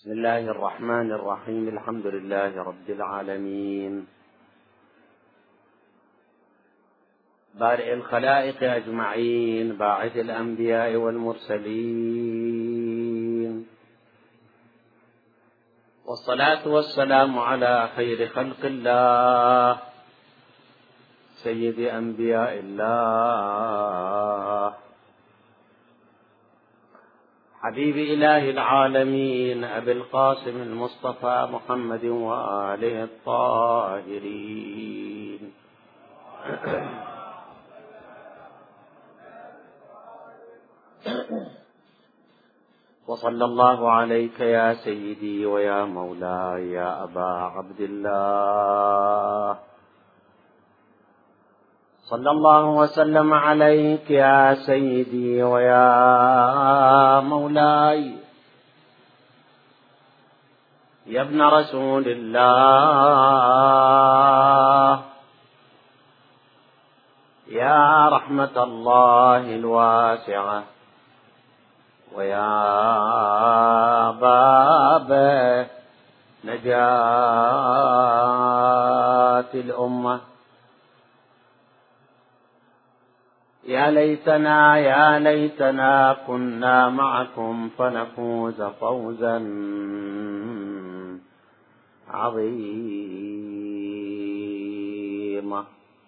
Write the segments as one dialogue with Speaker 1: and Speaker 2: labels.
Speaker 1: بسم الله الرحمن الرحيم. الحمد لله رب العالمين، بارئ الخلائق أجمعين، باعث الأنبياء والمرسلين، والصلاة والسلام على خير خلق الله سيد أنبياء الله، حبيب إله العالمين، أبي القاسم المصطفى محمد وآله الطاهرين. وصلى الله عليك يا سيدي ويا مولاي يا أبا عبد الله، صلى الله وسلم عليك يا سيدي ويا مولاي يا ابن رسول الله، يا رحمة الله الواسعة، ويا باب نجاة الأمة. يا ليتنا كنا معكم فنفوز فوزا عظيما.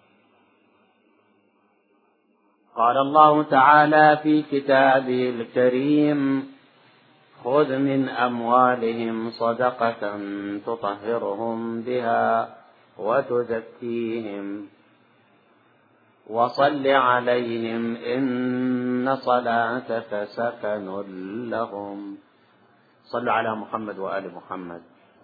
Speaker 1: قال الله تعالى في كتابه الكريم: خذ من أموالهم صدقة تطهرهم بها وتزكيهم وصل عليهم إن صلاتك سكن لهم. صلوا على محمد وآل محمد.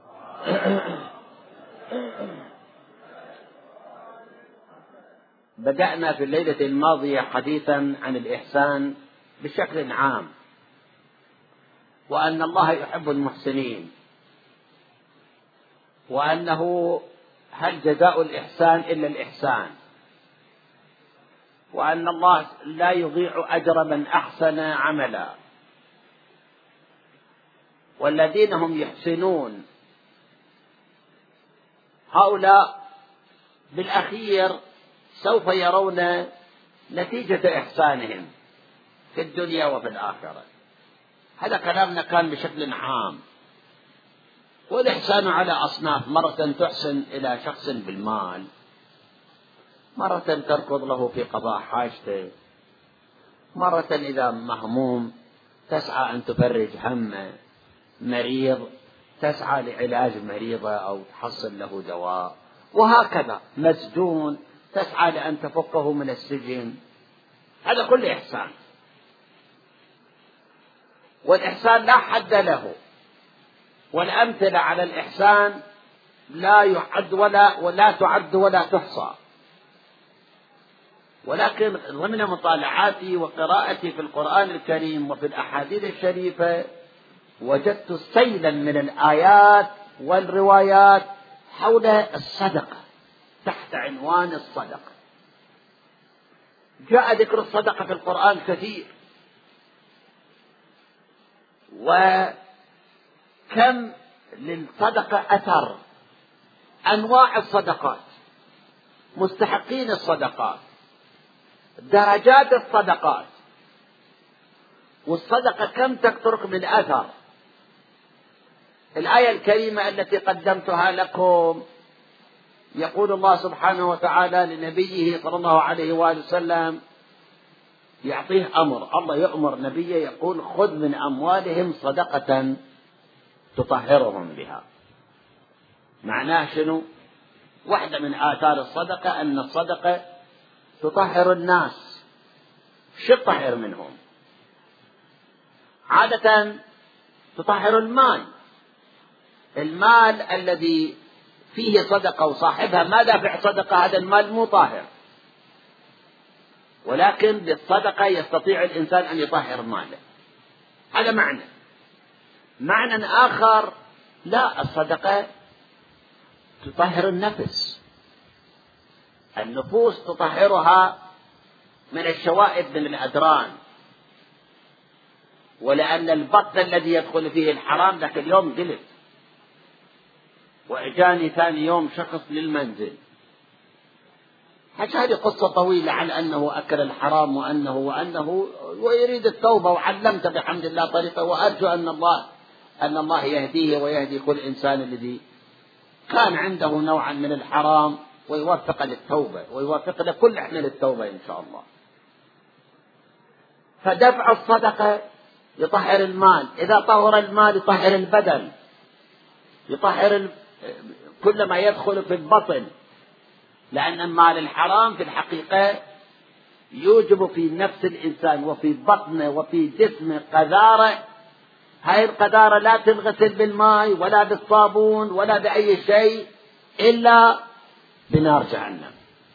Speaker 1: بدأنا في الليلة الماضية حديثا عن الإحسان بشكل عام، وأن الله يحب المحسنين، وأنه هل جزاء الإحسان إلا الإحسان، وأن الله لا يضيع أجر من أحسن عملا، والذين هم يحسنون هؤلاء بالأخير سوف يرون نتيجة إحسانهم في الدنيا وفي الآخرة. هذا كلامنا كان بشكل عام. والإحسان على أصناف: مرة تحسن إلى شخص بالمال، مرة تركض له في قضاء حاجته، مرة إذا مهموم تسعى أن تفرج همه، مريض تسعى لعلاج مريضه أو تحصل له دواء، وهكذا مسجون تسعى لأن تفكه من السجن. هذا كل إحسان، والإحسان لا حد له، والأمثلة على الإحسان لا يعد ولا تعد ولا تحصى. ولكن ضمن مطالعاتي وقراءتي في القرآن الكريم وفي الأحاديث الشريفة وجدت سيلا من الآيات والروايات حول الصدقة تحت عنوان الصدقة. جاء ذكر الصدقة في القرآن كثير، وكم للصدقة أثر، أنواع الصدقات، مستحقين الصدقات، درجات الصدقات، والصدقة كم تترك من أثر. الآية الكريمة التي قدمتها لكم يقول الله سبحانه وتعالى لنبيه صلى الله عليه وآله وسلم، يعطيه أمر، الله يأمر نبيه يقول: خذ من أموالهم صدقة تطهرهم بها. معناه شنو؟ واحدة من آثار الصدقة أن الصدقة تطهر الناس. شو تطهر منهم؟ عادة تطهر المال الذي فيه صدقة وصاحبها ما دافع صدقة، هذا المال مو طاهر، ولكن بالصدقة يستطيع الإنسان أن يطهر ماله. هذا معنى آخر: لا، الصدقة تطهر النفوس تطهرها من الشوائب من الأدران، ولأن البطن الذي يدخل فيه الحرام ذاك اليوم قلت، وإجاني ثاني يوم شخص للمنزل، هذه قصة طويلة عن أنه أكل الحرام وأنه ويريد التوبة، وعلمت بحمد الله طريقة، وأرجو أن الله يهديه ويهدي كل إنسان الذي كان عنده نوعا من الحرام ويوفق للتوبة، ويوفق لكل احنا للتوبة إن شاء الله. فدفع الصدقة يطهر المال، إذا طهر المال يطهر البدن، يطهر كل ما يدخل في البطن، لأن مال الحرام في الحقيقة يوجب في نفس الإنسان وفي بطنه وفي جسمه قذارة. هاي القذارة لا تنغسل بالماء ولا بالصابون ولا بأي شيء إلا بنار جهنم،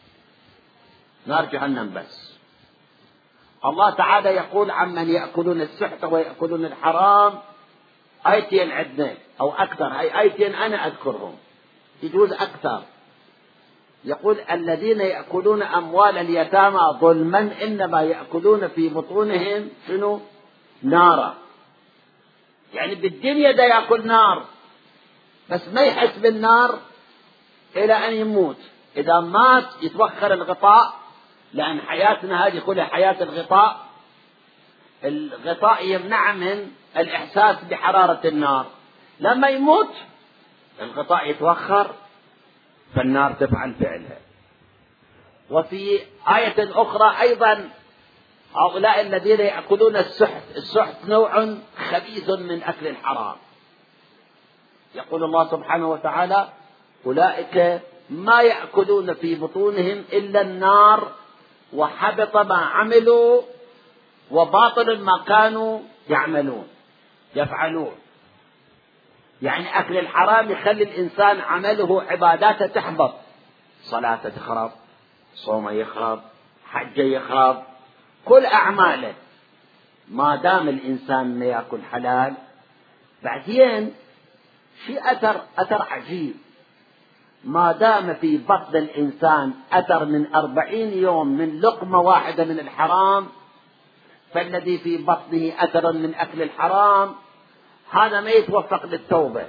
Speaker 1: نار جهنم بس. الله تعالى يقول عمن يأكلون السحت ويأكلون الحرام آيتين عندنا أو أكثر، هاي آيتين أنا أذكرهم، يجوز أكثر. يقول الذين يأكلون أموال اليتامى ظلما إنما يأكلون في بطونهم شنو؟ نارا. يعني بالدنيا ده يأكل نار، بس ما يحس بالنار إلى أن يموت. إذا مات يتوخر الغطاء، لأن حياتنا هذه كلها حياة الغطاء. الغطاء يمنع من الإحساس بحرارة النار. لما يموت الغطاء يتوخر، فالنار تفعل فعلها. وفي آية أخرى أيضا هؤلاء الذين يأكلون السحت، السحت نوع خبيث من أكل الحرام. يقول الله سبحانه وتعالى أولئك ما يأكلون في بطونهم إلا النار وحبط ما عملوا وباطل ما كانوا يفعلون. يعني أكل الحرام يخلي الإنسان عمله عباداته تحبط، صلاته تخرب، صومه يخرب، حجه يخرب، كل أعماله، ما دام الإنسان ما يأكل حلال. بعدين في أثر عجيب، ما دام في بطن الإنسان أثر من 40 يوم من لقمة واحدة من الحرام، فالذي في بطنه أثر من أكل الحرام هذا ما يتوفق للتوبة.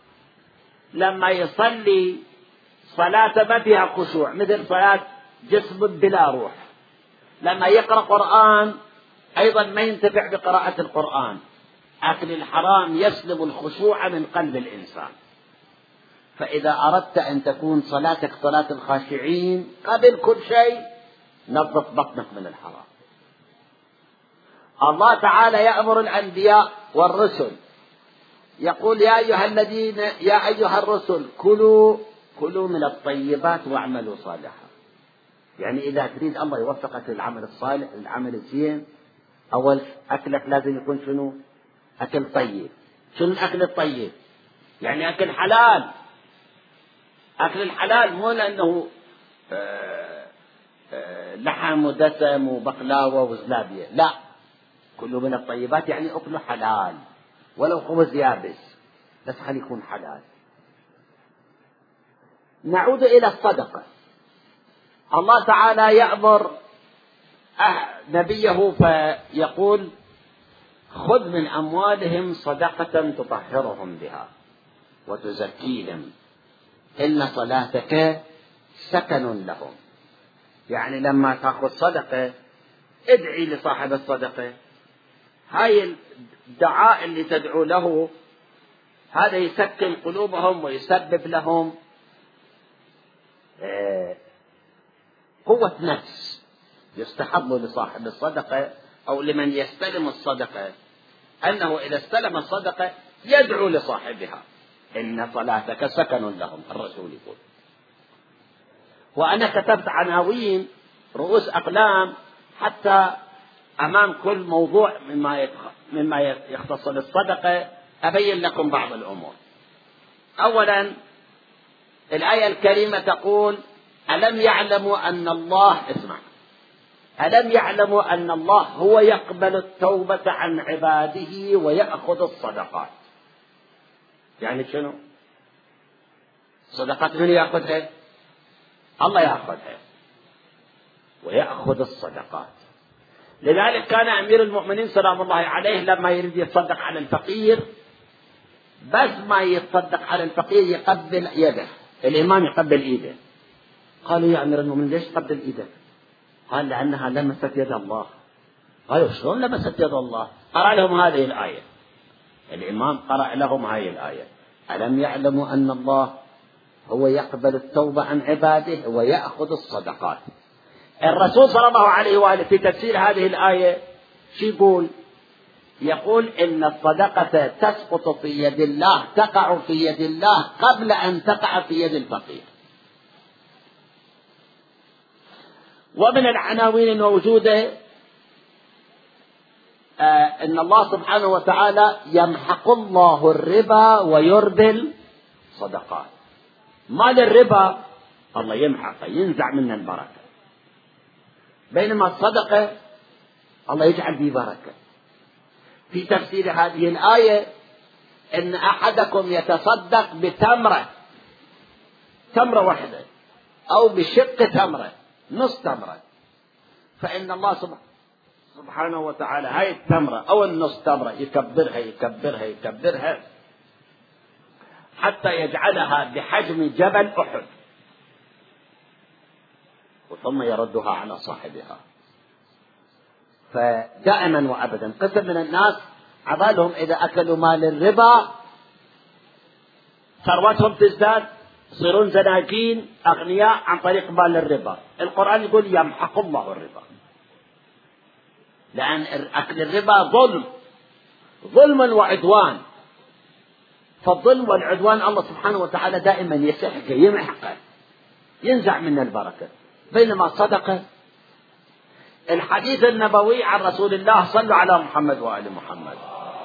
Speaker 1: لما يصلي صلاة ما فيها خشوع، مثل صلاة جسم بلا روح. لما يقرأ قرآن أيضا ما ينتفع بقراءة القرآن. أكل الحرام يسلب الخشوع من قلب الإنسان. فإذا أردت أن تكون صلاتك صلاة الخاشعين قبل كل شيء نظف بطنك من الحرام. الله تعالى يأمر الأنبياء والرسل، يقول يا أيها الرسل كلوا من الطيبات واعملوا صالحا. يعني إذا تريد الله يوفقك للعمل الصالح، للعمل الزين، أول أكلك لازم يكون شنو؟ أكل طيب. شنو الأكل الطيب؟ يعني أكل حلال. أكل الحلال مو لأنه لحم ودسم وبقلاوة وزلابية، لا، كله من الطيبات، يعني أكله حلال، ولو خبز يابس بس خليه يكون حلال. نعود إلى الصدقة. الله تعالى يأمر نبيه فيقول خذ من أموالهم صدقة تطهرهم بها وتزكيهم إن صلاتك سكن لهم. يعني لما تأخذ صدقة ادعي لصاحب الصدقة، هاي الدعاء اللي تدعو له هذا يسكن قلوبهم ويسبب لهم قوة نفس. يستحب لصاحب الصدقة أو لمن يستلم الصدقة أنه إذا استلم الصدقة يدعو لصاحبها إن صلاتك سكن لهم. الرسول يقول، وأنا كتبت عناوين رؤوس أقلام حتى أمام كل موضوع مما يختص بالصدقة أبين لكم بعض الأمور. أولا الآية الكريمة تقول ألم يعلموا أن الله، اسمع، ألم يعلموا أن الله هو يقبل التوبة عن عباده ويأخذ الصدقات. يعني شنو؟ صدقات من يأخذها؟ الله يأخذها ويأخذ الصدقات. لذلك كان أمير المؤمنين سلام الله عليه لما يريد يتصدق على الفقير، بس ما يتصدق على الفقير يقبل يده، الإمام يقبل إيده. قالوا يا أمير المؤمنين ليش تقبل إيدك؟ قال لأنها لمست يد الله. قالوا شلون لمست يد الله؟ قرأ لهم هذه الآية، الإمام قرأ لهم هذه الآية: ألم يعلموا أن الله هو يقبل التوبة عن عباده ويأخذ الصدقات. الرسول صلى الله عليه وآله في تفسير هذه الآية شو يقول؟ يقول إن الصدقة تسقط في يد الله، تقع في يد الله قبل أن تقع في يد الفقير. ومن العناوين الموجودة إن الله سبحانه وتعالى يمحق الله الربا ويربي الصدقات. مال الربا الله يمحقه، ينزع منه البركة، بينما الصدقة الله يجعل فيه بركة. في تفسير هذه الآية إن أحدكم يتصدق بتمرة، تمرة واحدة، أو بشق تمرة، نص تمرة، فإن الله سبحانه وتعالى هاي التمرة أو النص تمرة يكبرها يكبرها يكبرها حتى يجعلها بحجم جبل أحد، ثم يردها على صاحبها. فدائما وأبدا قسم من الناس عبالهم إذا أكلوا مال الربا ثروتهم تزداد، يصيرون زناجين أغنياء عن طريق مال الربا. القرآن يقول يمحق الله الربا، لأن أكل الربا ظلم وعدوان، فالظلم والعدوان الله سبحانه وتعالى دائما يسحقه يمحقه، ينزع منه البركة. بينما الصدقة، الحديث النبوي عن رسول الله: صلوا على محمد وآل محمد.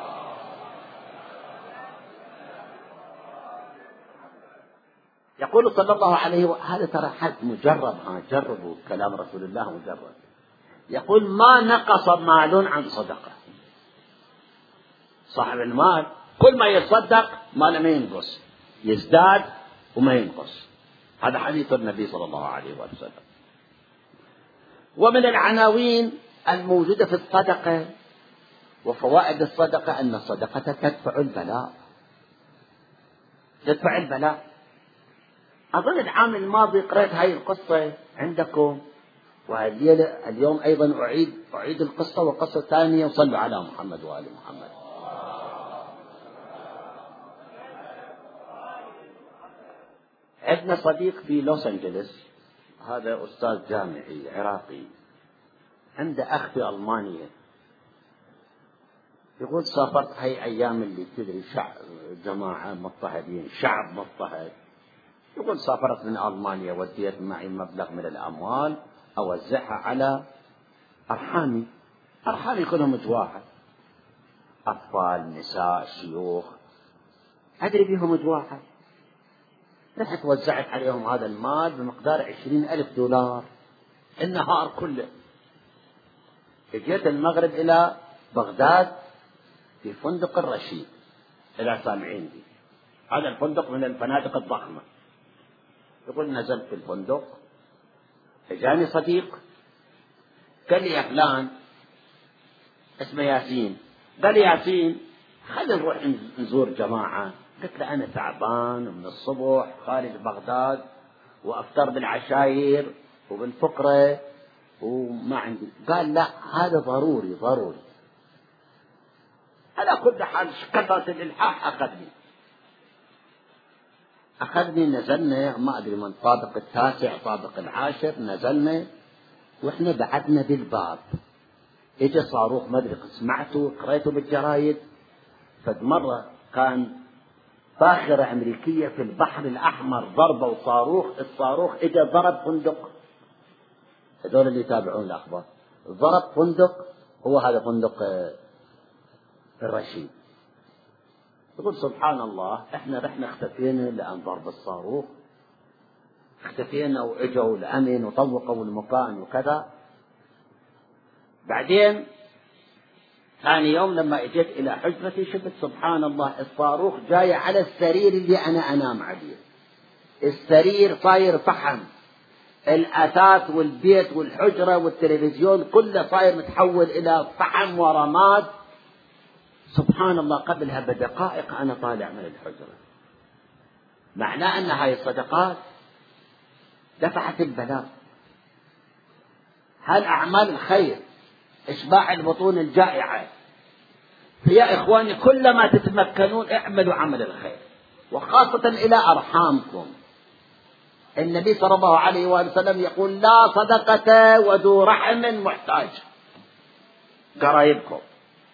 Speaker 1: يقول صلى الله عليه وسلم، هذا ترى حد مجرب، جربوا كلام رسول الله مجرب، يقول: ما نقص مال عن صدقة. صاحب المال كل ما يتصدق ماله ما ينقص، يزداد وما ينقص. هذا حديث النبي صلى الله عليه وسلم. ومن العناوين الموجودة في الصدقة وفوائد الصدقة أن الصدقة تدفع البلاء، تدفع البلاء. أظن العام الماضي قرأت هاي القصة عندكم، واليوم أيضا أعيد القصة، وقصة ثانية: صلوا على محمد وآل محمد. عندنا صديق في لوس أنجلس، هذا أستاذ جامعي عراقي، عنده أخ في ألمانيا. يقول: سافرت هاي أيام اللي تدري جماعة مضطهدين، شعب مضطهد. يقول: سافرت من ألمانيا، وديت معي مبلغ من الأموال أوزعها على أرحامي كلهم جواحة، أطفال، نساء، شيوخ، أدري بهم جواحة. رحت وزعت عليهم هذا المال بمقدار 20,000 دولار النهار كله. جيت المغرب إلى بغداد في فندق الرشيد، إلى سامعين دي، هذا الفندق من الفنادق الضخمة. يقول: نزلت في الفندق، جاني صديق قال لي: يا فلان، اسمه ياسين، قال لي: ياسين، خلينا نروح نزور جماعة. قلت له: أنا تعبان من الصبح خارج بغداد، وأفطر بالعشاير وبالفقرة وما عندي. قال: لا، هذا ضروري. على كل حال كثرة الإلحاح أخذني، نزلنا، ما أدري من طابق التاسع طابق العاشر، نزلنا وإحنا بعدنا بالباب. إجا صاروخ، ما أدري سمعته قريته بالجرايد، فد مرة كان باخرة أمريكية في البحر الأحمر ضربوا صاروخ، الصاروخ إجا ضرب فندق، هذول اللي يتابعون الأخبار، ضرب فندق، هو هذا فندق الرشيد. يقول: سبحان الله، احنا رحنا اختفينا لأن ضرب الصاروخ، اختفينا واجوا الأمن وطوقوا المكان وكذا. بعدين ثاني يوم لما اجيت إلى حجرتي شفت سبحان الله الصاروخ جاي على السرير اللي أنا أنام عليه، السرير صاير فحم، الأثاث والبيت والحجرة والتلفزيون كله صاير متحول إلى فحم ورماد. سبحان الله، قبلها بدقائق أنا طالع من الحجرة. معناه أن هاي الصدقات دفعت البلاء. هل أعمال الخير إشباع البطون الجائعة. يا إخواني، كلما تتمكنون اعملوا عمل الخير، وخاصة إلى أرحامكم. النبي صلى الله عليه وآله وسلم يقول: لا صدقة وذو رحم محتاج. قرايبكم.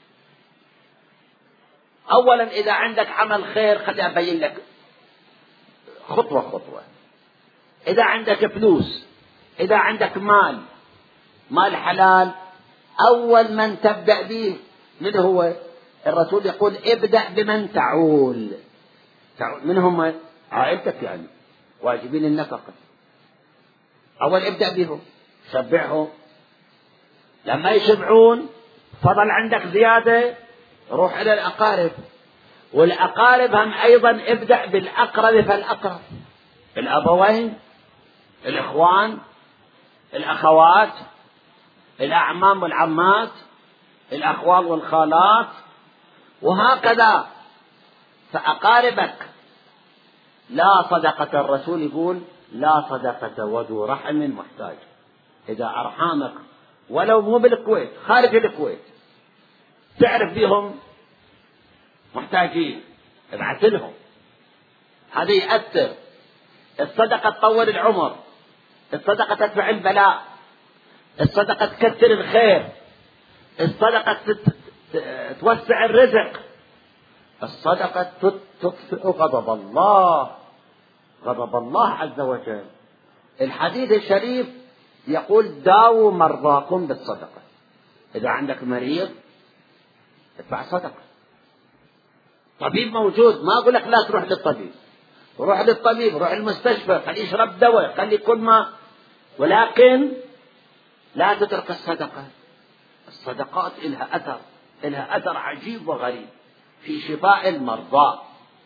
Speaker 1: أولا إذا عندك عمل خير خلي أبين لك خطوة خطوة. إذا عندك فلوس، إذا عندك مال حلال، أول من تبدأ به من هو؟ الرسول يقول: ابدأ بمن تعول. من هم؟ عائلتك، يعني واجبين النفقة. أول ابدأ بهم، شبعهم. لما يشبعون فضل عندك زيادة، روح إلى الأقارب. والأقارب هم أيضا ابدأ بالأقرب فالأقرب: الأبوين، الإخوان، الأخوات، الأعمام والعمات، الأخوال والخالات، وهكذا. فأقاربك لا صدقة. الرسول يقول: لا صدقة وذو رحم محتاج. إذا أرحامك ولو مو بالكويت، خارج الكويت، تعرف بهم محتاجين، ابعث لهم. هذا يأثر. الصدقة تطول العمر، الصدقة تدفع البلاء، الصدقة تكثر الخير، الصدقة توسع الرزق، الصدقة تطفئ غضب الله، غضب الله عز وجل. الحديث الشريف يقول: داووا مرضاكم بالصدقة. إذا عندك مريض ادفع صدقة. طبيب موجود، ما أقول لك لا تروح للطبيب، روح للطبيب، روح المستشفى، خليه يشرب دواء، خليه كل ما، ولكن لا تترك الصدقة. الصدقات إلها أثر عجيب وغريب في شفاء المرضى.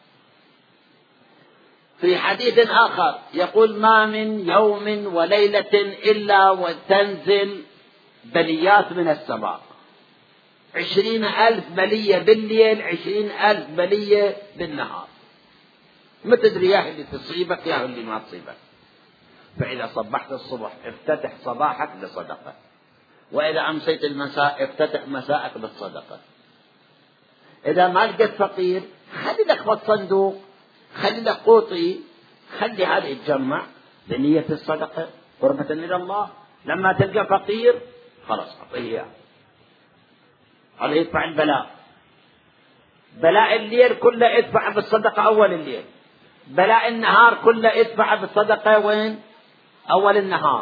Speaker 1: في حديث آخر يقول: ما من يوم وليلة إلا وتنزل بليات من السماء، 20,000 بلية بالليل، 20,000 بلية بالنهار. ما تدري يا اللي تصيبك يا اللي ما تصيبك. فإذا صبحت الصبح افتتح صباحك بالصدقة، وإذا أمسيت المساء افتتح مساءك بالصدقة. إذا ما لقيت فقير خلي لك خط صندوق، خلي لك قوطي، خلي هذا يتجمع بنية الصدقة قربة إلى الله. لما تلقى فقير خلاص أعطيه إياه، هذا يدفع البلاء. بلاء الليل كله ادفع بالصدقة أول الليل، بلاء النهار كله ادفع بالصدقة وين؟ أول النهار.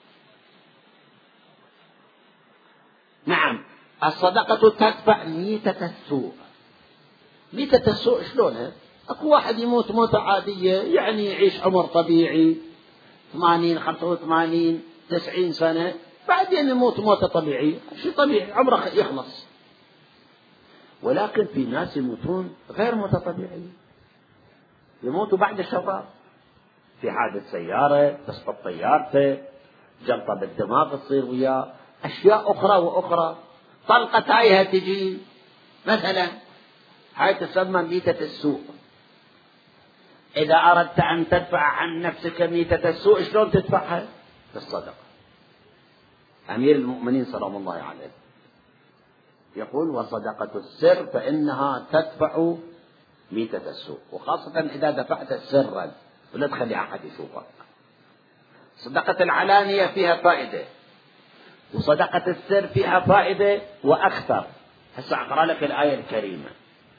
Speaker 1: نعم، الصدقة تدفع ميتة السوء. ميتة السوء شلونها؟ أكو واحد يموت موتة عادية، يعني يعيش عمر طبيعي 80 85 90 سنة، بعدين يموت موتة طبيعية، شيء طبيعي، عمره يخلص. ولكن في ناس يموتون غير موتة طبيعية، يموتوا بعد الشباب، في حادث سيارة، تسقط طيارته، جلطة بالدماغ تصير وياه، أشياء أخرى وأخرى، طلقة تايهة تجي مثلا، هاي تسمى ميتة السوء. إذا أردت أن تدفع عن نفسك ميتة السوء شلون تدفعها؟ بالصدقة. أمير المؤمنين سلام الله عليه يقول: وصدقة السر فإنها تدفع ميتة السوء، وخاصة إذا دفعت سرا ولا تخلي أحد يشوفك. صدقة العلانية فيها فائدة، وصدقة السر فيها فائدة وأكثر. هسه أقرأ لك الآية الكريمة.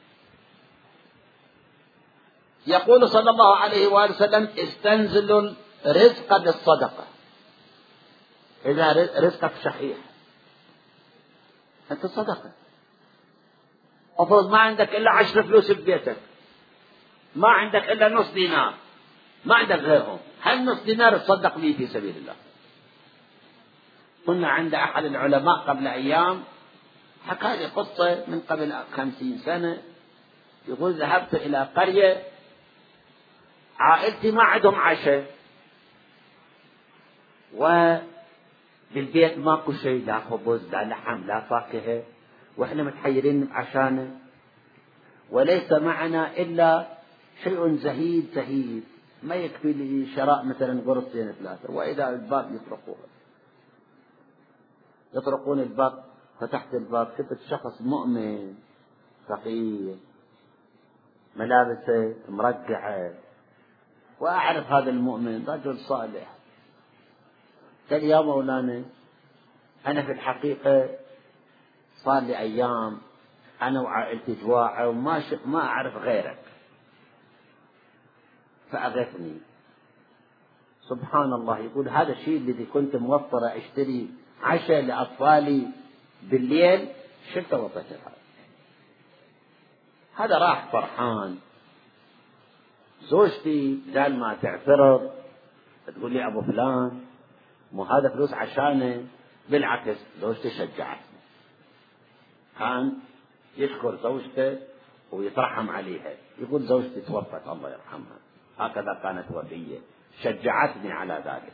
Speaker 1: يقول صلى الله عليه وآله وسلم: استنزلوا الرزق بالصدقة. إذا رزقك شحيح أنت صدقة. أفرض ما عندك إلا 10 فلوس ببيتك، ما عندك إلا نص دينار، ما عندك غيرهم، هل نص دينار تصدق به في سبيل الله. كنا عند أحد العلماء قبل أيام حكى لي قصة من قبل 50 سنة. يقول: ذهبت إلى قرية عائلتي ما عندهم عشاء، وبالبيت ماكو شيء، لا خبز لا لحم لا فاكهة، وإحنا متحيرين عشانه، وليس معنا إلا شيء زهيد زهيد ما يكفي لشراء مثلا قرصين 3، وإذا الباب يطرقون الباب، فتحت الباب شفت شخص مؤمن فقير ملابسه مرقعة، وأعرف هذا المؤمن رجل صالح. قال يا مولانا أنا في الحقيقة صار لي أيام أنا وعائلتي جواعة وما أعرف غيرك، فأغثني. سبحان الله، يقول هذا الشيء الذي كنت موفرة أشتري عشاء لأطفالي بالليل شلت وطيت هذا راح فرحان. زوجتي بدال ما تعترض تقول لي أبو فلان مو هذا فلوس عشانه، بالعكس زوجتي شجعتني، كان يشكر زوجته ويترحم عليها. يقول زوجتي توفت الله يرحمها، هكذا كانت وفية، شجعتني على ذلك.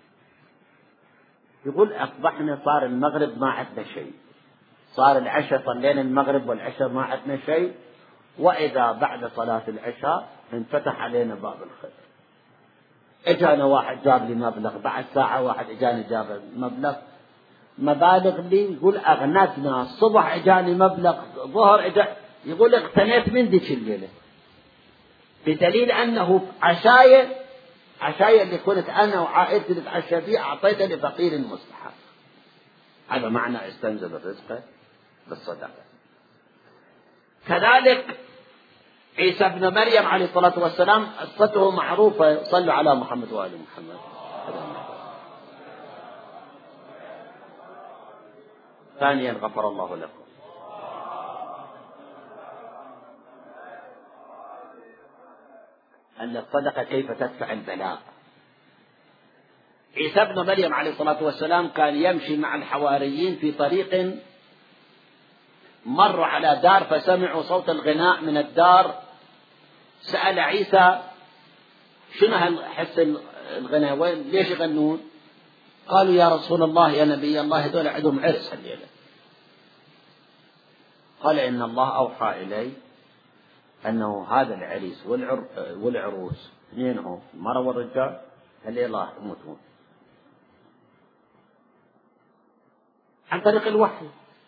Speaker 1: يقول أصبحنا صار المغرب ما عندنا شيء، صار العشاء صلينا المغرب والعشاء ما عندنا شيء، وإذا بعد صلاة العشاء انفتح علينا باب الخير. اجانا واحد جاب لي مبلغ، بعد ساعة واحد اجاني جاب مبالغ لي، يقول أغنتنا. الصبح اجاني مبلغ، ظهر يقول اقتنيت من ذيك الليلة، بدليل أنه عشايا اللي كنت أنا وعائلتي نتعشى فيه أعطيته لفقير مستحق. هذا معنى استنزل الرزق بالصدقة. كذلك عيسى ابن مريم عليه الصلاة والسلام قصته معروفة، صلوا على محمد وآل محمد. ثانيا غفر الله لكم. أن الصدقة كيف تدفع البلاء. عيسى ابن مريم عليه الصلاة والسلام كان يمشي مع الحواريين في طريق، مروا على دار فسمعوا صوت الغناء من الدار، سأل عيسى شنو حس الغناء، وين ليش يغنون؟ قالوا يا رسول الله يا نبي الله هذول عندهم عرس الليلة. قال إن الله أوحى إلي أنه هذا العريس والعروس اثنينهم المرأة والرجال الليلة راح يموتون عن طريق الوحي.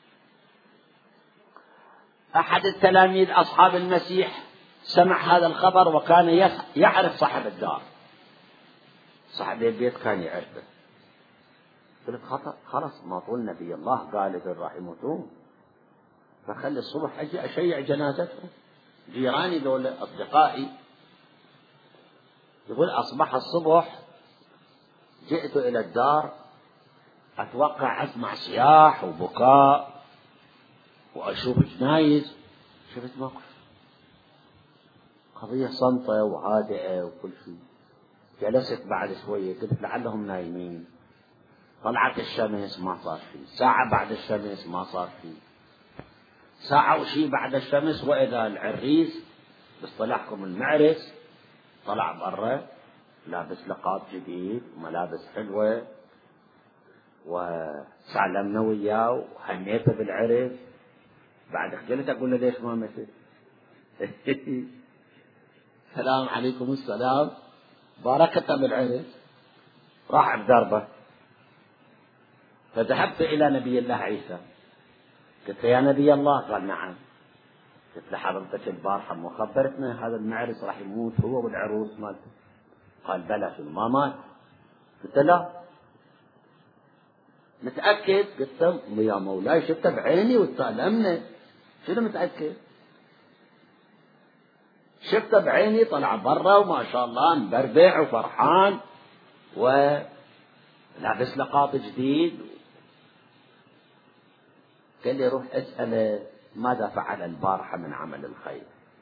Speaker 1: أحد التلاميذ أصحاب المسيح سمع هذا الخبر وكان يعرف صاحب الدار، صاحب البيت كان يعرفه. قلت خلاص ما طول نبي الله قال إذن راح يموتون، فخلي الصبح أجي أشيع جنازتهم. جيراني دول أصدقائي. يقول أصبح الصبح جئت إلى الدار أتوقع أسمع صياح وبكاء وأشوف جنايز، شفت موقف قضية صمتة وهادئة وكل شيء. جلست بعد شوية قلت لعلهم نايمين. طلعت الشمس ما صار شيء، ساعة بعد الشمس ما صار شيء، ساعة وشي بعد الشمس، وإذا العريس باصطلاحكم المعرس طلع برا لابس لقاب جديد وملابس حلوة، وسلمنا وياه وهنيته بالعرس. بعد خجلت أقول له ليش ما مشيت؟ السلام عليكم السلام، باركت بالعرس، راح بدربه. فذهبت إلى نبي الله عيسى، قلت يا نبي الله، قال نعم. قلت له حضرتك البارحة ما خبرتنا هذا المعرس راح يموت هو والعروس مالته؟ قال بلى، شنو ما مات؟ قلت لا. متأكد؟ قلت يا مولاي شفته بعيني وتسالمنا. شنو متأكد؟ شفته بعيني طلع برا وما شاء الله مبربع وفرحان ولابس لقاط جديد. قال لي روح اسأله ماذا فعل البارحة من عمل الخير.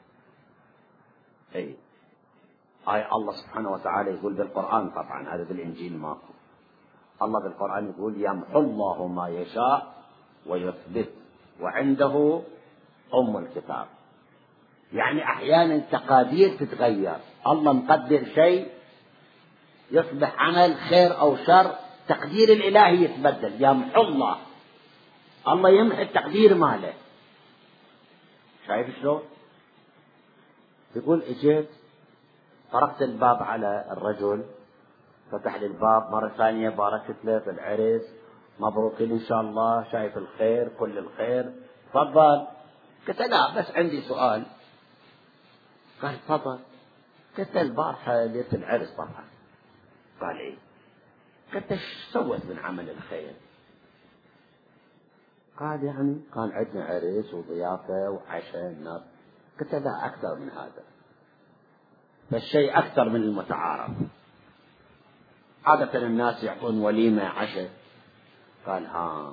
Speaker 1: اي الله سبحانه وتعالى يقول بالقرآن، طبعا هذا بالإنجيل ماكو. الله بالقرآن يقول يمحو الله ما يشاء ويثبت وعنده أم الكتاب. يعني أحيانا تقادير تتغير، الله مقدر شيء يصبح عمل خير أو شر تقدير الإلهي يتبدل، يمحو الله، الله يمحي التقدير ماله. شايف شلون؟ يقول اجيت طرقت الباب على الرجل، فتح لي الباب مرة ثانية، باركت له في العرس، مبروك إن شاء الله، شايف الخير كل الخير، تفضل. قلت لا بس عندي سؤال. قال تفضل. قلت البارحة ليلة العرس طبعا. قال ايه؟ قلت ايش سويت من عمل الخير؟ قال يعني كان عندنا عرس وضيافة وعشاء الناس. قلت لا أكثر من هذا، فالشيء أكثر من المتعارف. عادة الناس يعطون وليمة عشاء. قال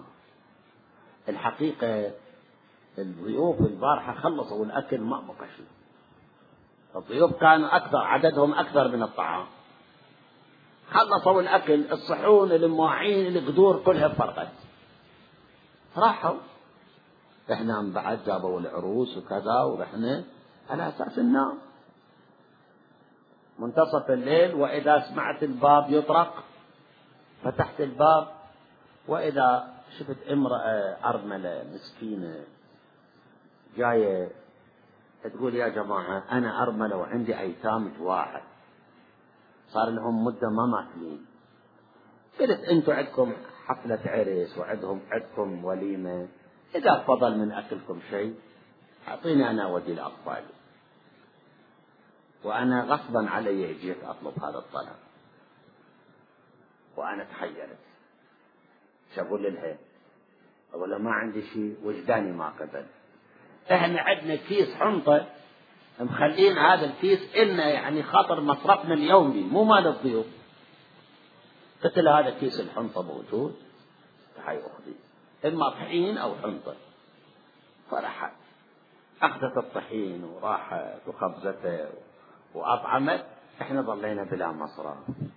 Speaker 1: الحقيقة الضيوف البارحة خلصوا الأكل ما بقى شيء، الضيوف كانوا أكثر، عددهم أكثر من الطعام، خلصوا الأكل، الصحون المواعين القدور كلها فرقت، راحوا. احنا من بعد جابوا العروس وكذا ورحنا على أساس النوم. منتصف الليل وإذا سمعت الباب يطرق، فتحت الباب وإذا شفت امرأة أرملة مسكينة جاية تقول يا جماعة أنا أرملة وعندي أيتام جواحد صار لهم مدة ما ماكلين. قلت أنتم عندكم حفلة عرس عندكم وليمة، إذا فضل من أكلكم شيء أعطيني أنا ودي الأطفال، وأنا غصبا علي جيت أطلب هذا الطلب. وأنا تحيرت شو أقول لها؟ أقول لها ما عندي شيء، وجداني ما قبل. إحنا عندنا كيس حنطة مخلين هذا الكيس إلنا يعني خاطر مصرفنا اليومي مو مال الضيوف. قلت لها هذا كيس الحنطة موجود، هاي أخذي إما طحين أو حنطة. فرحت أخذت الطحين وراحت وخبزته وأطعمت. إحنا ظلينا بلا مصرف.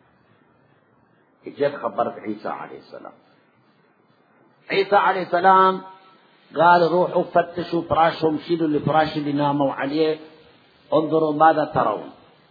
Speaker 1: جيت خبرت عيسى عليه السلام. عيسى عليه السلام قال روحوا فتشوا فراشهم، شيلوا الفراش اللي ناموا عليه، انظروا ماذا ترون.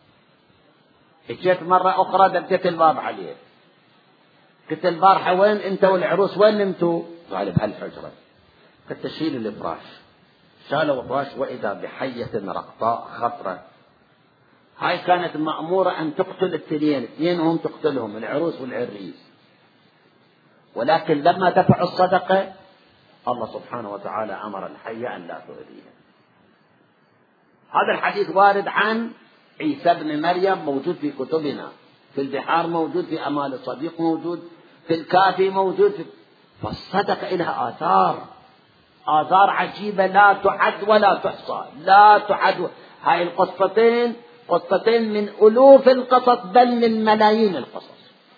Speaker 1: جيت مرة أخرى دقيت الباب عليه، قلت البارحة وين أنت والعروس وين نمتوا؟ قال بهالحجرة. قلت شيلوا الفراش. شالوا الفراش وإذا بحية رقطاء خطرة. هاي كانت مأمورة أن تقتل اثنينهم تقتلهم، العروس والعريس، ولكن لما دفعوا الصدقة الله سبحانه وتعالى أمر الحية أن لا تؤذيها. هذا الحديث وارد عن عيسى بن مريم، موجود في كتبنا، في البحار موجود، في أمال الصديق موجود، في الكافي موجود. فالصدقة لها آثار عجيبة لا تعد ولا تحصى، لا تعد. هاي القصتين قصتين من ألوف القصص، بل من ملايين القصص.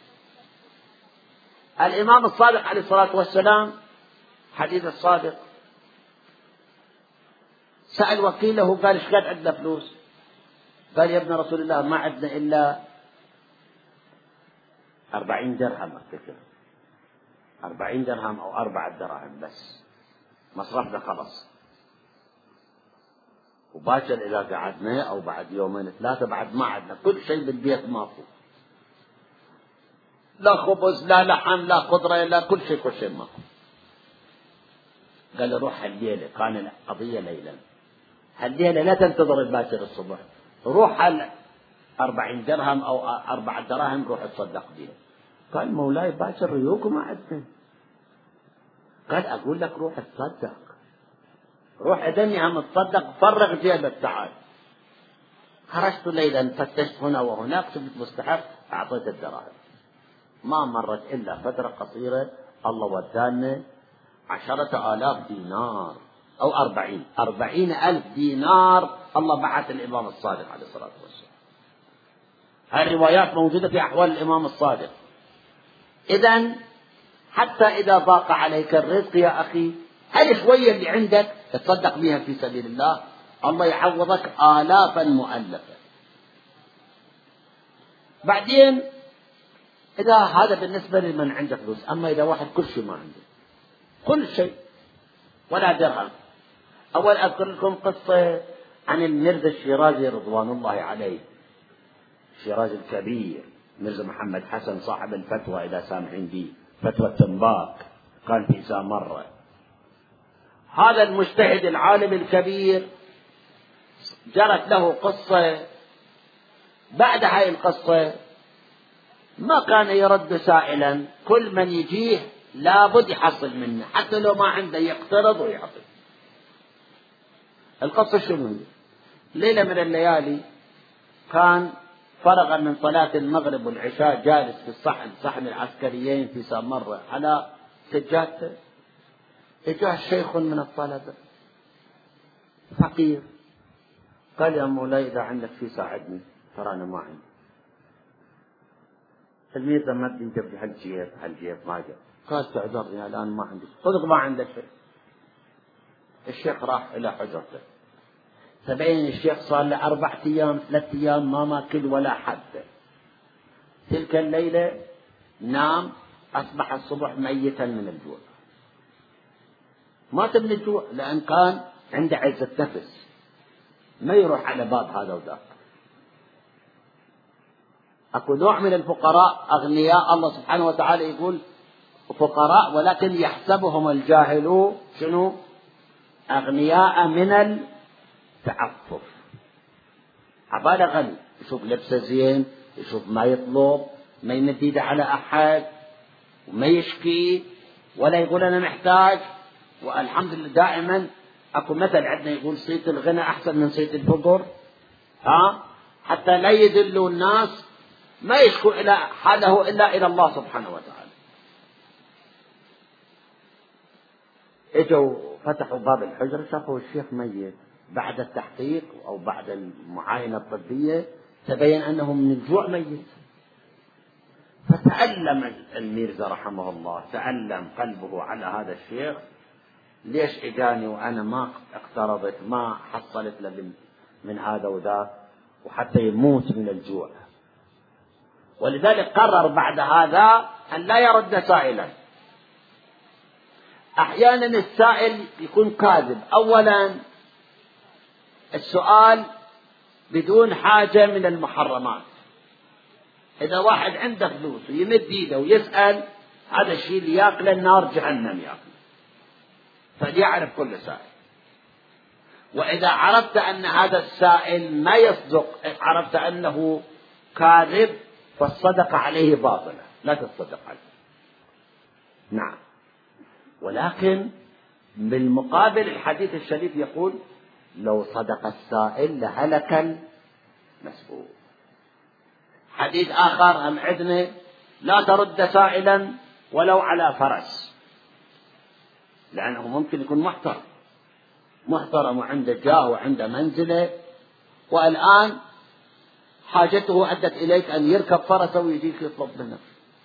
Speaker 1: الإمام الصادق عليه الصلاة والسلام حديث الصادق سأل وكيله قال ايش قد عندنا فلوس؟ قال يا ابن رسول الله ما عندنا إلا 40 درهم، أفتكر 40 درهم أو 4 دراهم بس، مصرفنا خلص، وباكر إذا قعدنا أو بعد يومين 3 بعد ما عندنا، كل شيء بالبيت ماكو، لا خبز لا لحم لا خضرة لا كل شيء ماكو. قال روح هالليلة، كان القضية ليلا، هالليلة لا تنتظر الباكر الصبح، روح 40 درهم أو 4 دراهم روح تصدق بها. قال مولاي باكر ريوق ما عندنا. قال أقول لك روح تصدق، روح أدني هم تصدق، فرغ جيبك تعال. خرجت ليلا فتشت هنا وهناك، شفت مستحق أعطيت الدراهم. ما مرت إلا فترة قصيرة الله ودانا 10,000 دينار أو 40,000 دينار. الله بعث الإمام الصادق عليه الصلاة والسلام. هذه الروايات موجودة في أحوال الإمام الصادق. إذن حتى إذا ضاق عليك الرزق يا أخي، هل شوية اللي عندك تصدق بها في سبيل الله، الله يعوضك آلافا مؤلفة. بعدين إذا هذا بالنسبة لمن عنده فلوس، أما إذا واحد كل شيء ما عنده، كل شيء ولا درهم. أول أذكر لكم قصة عن الميرزا الشيرازي رضوان الله عليه، الشيرازي الكبير، مرزا محمد حسن صاحب الفتوى إذا سامعين بي، فتوى التنباك، كان في سامرة. هذا المجتهد العالم الكبير جرت له قصة، بعد هاي القصة ما كان يرد سائلا، كل من يجيه لابد يحصل منه، حتى لو ما عنده يقترض ويعطي. القصة شنو هي؟ ليلة من الليالي كان فرغ من صلاة المغرب والعشاء جالس في صحن العسكريين في سامرة على سجادته، جاء شيخ من الطلبة فقير، قال يا مولاي إذا عندك شيء ساعدني، ترى أنا ما عندي. الميرزا مد يجيب لي هالجيب ما جاب، قال تعذرني الآن ما عندي، صدق ما عنده شيء. الشيخ راح إلى حجرته، تبين الشيخ صار له 4 أيام 3 أيام ما ماكل ولا حتى. تلك الليلة نام، أصبح الصبح ميتا من الجوع، مات من الجوع، لأن كان عنده عزة نفس، ما يروح على باب هذا وذاك. أكو نوع من الفقراء أغنياء، الله سبحانه وتعالى يقول فقراء ولكن يحسبهم الجاهل شنو؟ أغنياء من التعفف. عبالة غني، يشوف لبسه زين، يشوف ما يطلب، ما يمد ايده على أحد، وما يشكي ولا يقول أنا محتاج. والحمد لله دائما أكو مثل عندنا يقول صيت الغنى أحسن من صيت الفقر، حتى لا يدلوا الناس، ما يشكو إلى حاله إلا إلى الله سبحانه وتعالى. اجوا فتحوا باب الحجرة، شافوا الشيخ ميت. بعد التحقيق أو بعد المعاينة الطبية تبين أنه من الجوع ميت. فتألم الميرزا رحمه الله، تألم قلبه على هذا الشيخ، ليش اجاني وانا ما اقترضت، ما حصلت له من هذا وذاك، وحتى يموت من الجوع. ولذلك قرر بعد هذا ان لا يرد سائلا. احيانا السائل يكون كاذب، اولا السؤال بدون حاجة من المحرمات. اذا واحد عنده فلوس ويمد ايده ويسأل، هذا الشيء اللي ياكله النار جهنم ياكله، فليعرف كل سائل. وإذا عرفت أن هذا السائل ما يصدق، عرفت أنه كاذب، فالصدقة عليه باطلة، لا تصدق عليه. نعم، ولكن بالمقابل الحديث الشريف يقول لو صدق السائل لهلك المسؤول. حديث آخر هم عندنا لا ترد سائلا ولو على فرس، لأنه ممكن يكون محترم وعنده جاه وعنده منزلة، والآن حاجته أدت إليك أن يركب فرسه ويجيك يطلب منك.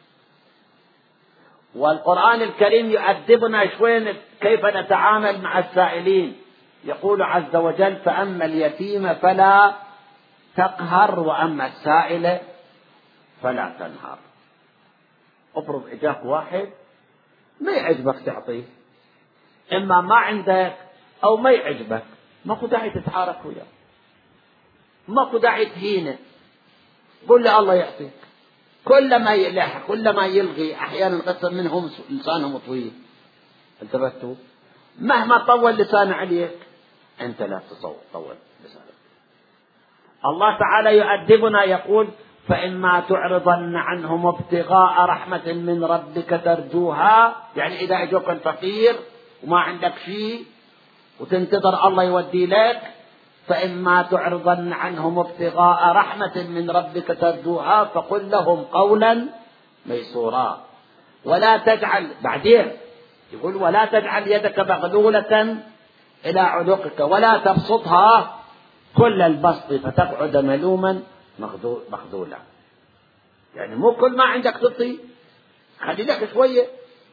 Speaker 1: والقرآن الكريم يؤدبنا شوين كيف نتعامل مع السائلين. يقول عز وجل فأما اليتيم فلا تقهر وأما السائل فلا تنهر. افرض إجاك واحد ما يعجبك تعطيه، إما ما عندك أو ما يعجبك، ماكو داعي تتعارك وياه، ماكو داعي تهينه، قل له الله يعطيك. كل ما يلح، كل ما يلغي، أحيانا قسم منهم لسانهم طويل، انتبهتوا؟ مهما طول لسانه عليك أنت لا تطول لسانك. الله تعالى يؤدبنا يقول فإما تعرضن عنهم ابتغاء رحمة من ربك ترجوها، يعني إذا أجوك الفقير وما عندك شيء وتنتظر الله يودي لك، فإما تعرضن عنهم ابتغاء رحمة من ربك ترجوها فقل لهم قولا ميسورا ولا تجعل، بعدين يقول ولا تجعل يدك مغلولة إلى عنقك ولا تبسطها كل البسط فتقعد ملوما مخذولا. يعني مو كل ما عندك تعطي، خلي لك شوية.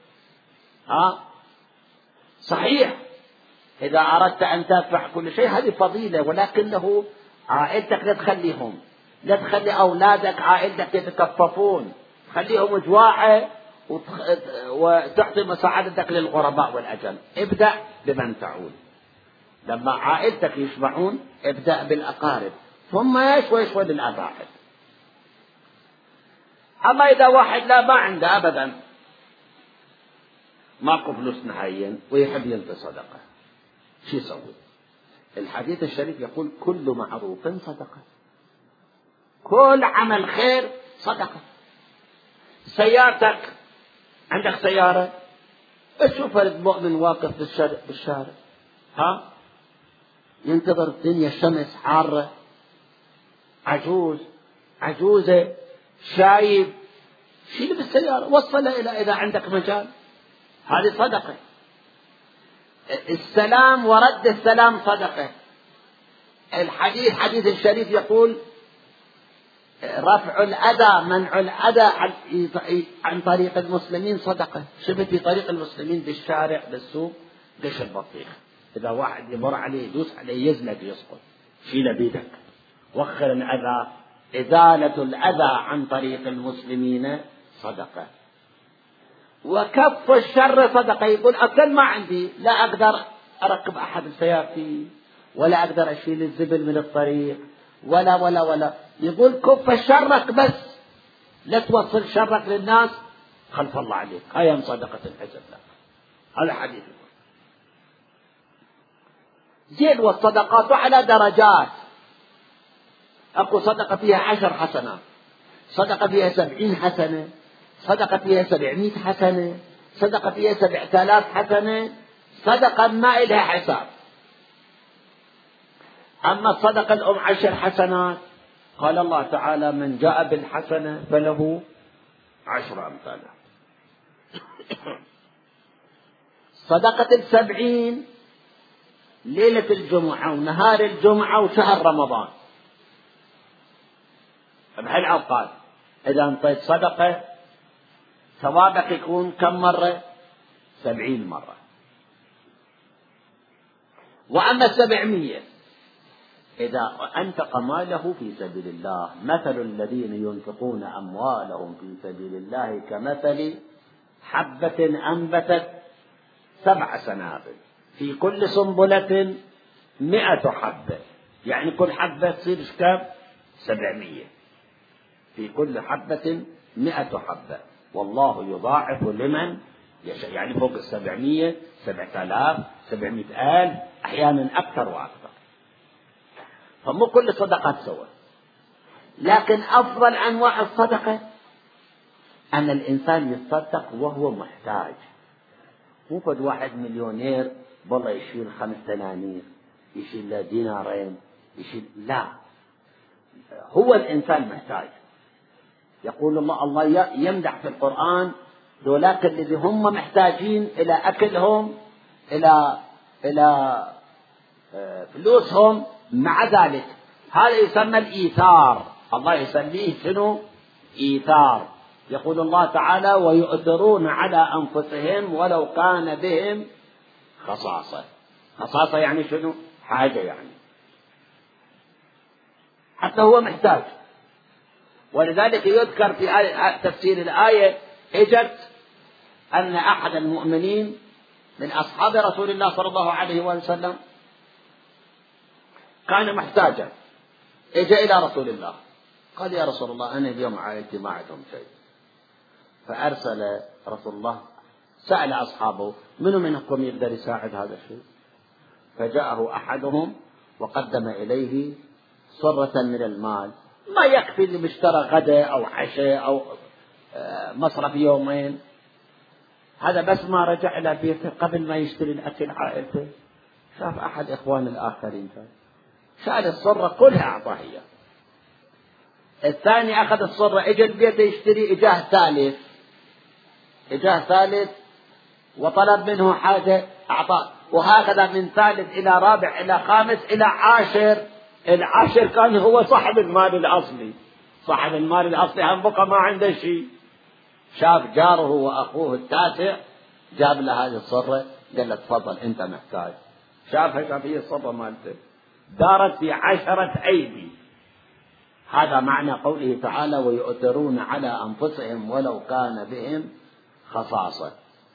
Speaker 1: صحيح إذا أردت أن تدفع كل شيء هذه فضيلة، ولكنه عائلتك لا تخليهم، لا تخلي أولادك عائلتك يتكففون، خليهم جواعة وتعطي مساعدتك للغرباء والأجل. ابدأ بمن تعول، لما عائلتك يشبعون ابدأ بالأقارب، ثم شوي شوي للأباعد. أما إذا واحد لا ما عنده أبدا، ماكو فلوس نهائيا ويحب ينطي صدقة، شو يسوي؟ الحديث الشريف يقول كل معروف صدقة، كل عمل خير صدقة. سيارتك، عندك سيارة، تشوف المؤمن واقف بالشارع ينتظر الدنيا، الشمس حارة، عجوزة شايب، شيل بالسيارة وصله إلى إذا عندك مجال، هذه صدقة. السلام ورد السلام صدقة. حديث الشريف يقول رفع الأذى، منع الأذى عن طريق المسلمين صدقة. شفت في طريق المسلمين بالشارع بالسوق قش البطيخ، إذا واحد يمر عليه يدوس عليه يزلق يسقط، شيله بيدك. وخر الأذى، إزالة الأذى عن طريق المسلمين صدقة. وكف الشر صدقة. يقول أكل ما عندي، لا أقدر أركب أحد سيارتي، ولا أقدر أشيل الزبل من الطريق، ولا ولا ولا، يقول كف شرك بس، لا توصل شرك للناس، خلف الله عليك، هاي صدقة الحسب لك. هذا حديث. زين، والصدقات على درجات. أكو صدقة فيها 10 حسنات، صدقة فيها 70 حسنة، صدقة فيها 700 حسنة، صدقة فيها 7000 حسنة، صدقة ما إلها حساب. أما الصدقة الأم 10 حسنات، قال الله تعالى من جاء بالحسنة فله 10 أمثالها. صدقة 70 ليلة الجمعة ونهار الجمعة وشهر رمضان، بهالأوقات إذا انطيت صدقة ثوابك يكون كم مرة؟ 70 مرة. وأما 700 إذا أنفق ماله في سبيل الله، مثل الذين ينفقون أموالهم في سبيل الله كمثل حبة أنبتت 7 سنابل في كل سنبلة 100 حبة، يعني كل حبة تصير كم؟ 700، في كل حبة 100 حبة، والله يضاعف لمن يشاء، يعني فوق 700، 7000، 700,000، أحيانا أكثر وأكثر. فمو كل صدقة سوا، لكن أفضل أنواع الصدقة أن الإنسان يتصدق وهو محتاج، مو قد واحد مليونير والله يشيل 5 دنانير، يشيل دينارين، لا، هو الإنسان محتاج. يقول الله يمدح في القرآن ذولاك الذي هم محتاجين إلى أكلهم، إلى فلوسهم، مع ذلك هذا يسمى الإيثار، الله يسميه شنو؟ إيثار. يقول الله تعالى ويؤثرون على أنفسهم ولو كان بهم خصاصة. خصاصة يعني شنو؟ حاجة، يعني حتى هو محتاج. ولذلك يذكر في تفسير الآية اجت أن أحد المؤمنين من أصحاب رسول الله صلى الله عليه وسلم كان محتاجا، اجى إلى رسول الله قال يا رسول الله أنا اليوم عائلتي ما عندهم شيء، فأرسل رسول الله سأل أصحابه منكم يقدر يساعد هذا الشيء، فجاءه أحدهم وقدم إليه صرة من المال ما يكفي لمشترى غداء أو عشاء أو مصرف يومين. هذا بس ما رجع إلى بيته قبل ما يشتري الأكل عائلته، شاف أحد إخوان الآخرين شال الصرة كلها أعطاه إياه. الثاني أخذ الصرة إجا البيت يشتري، إجاه ثالث وطلب منه حاجة أعطاه، وهكذا من ثالث إلى رابع إلى خامس إلى عاشر. العاشر كان هو صاحب المال الأصلي، صاحب المال الأصلي هم بقى ما عنده شيء. شاف جاره وأخوه التاسع جاب له هذه الصرة قال له تفضل أنت محتاج، شاف هي الصرة مالته دارت في 10 أيدي. هذا معنى قوله تعالى ويؤثرون على أنفسهم ولو كان بهم خصاصة.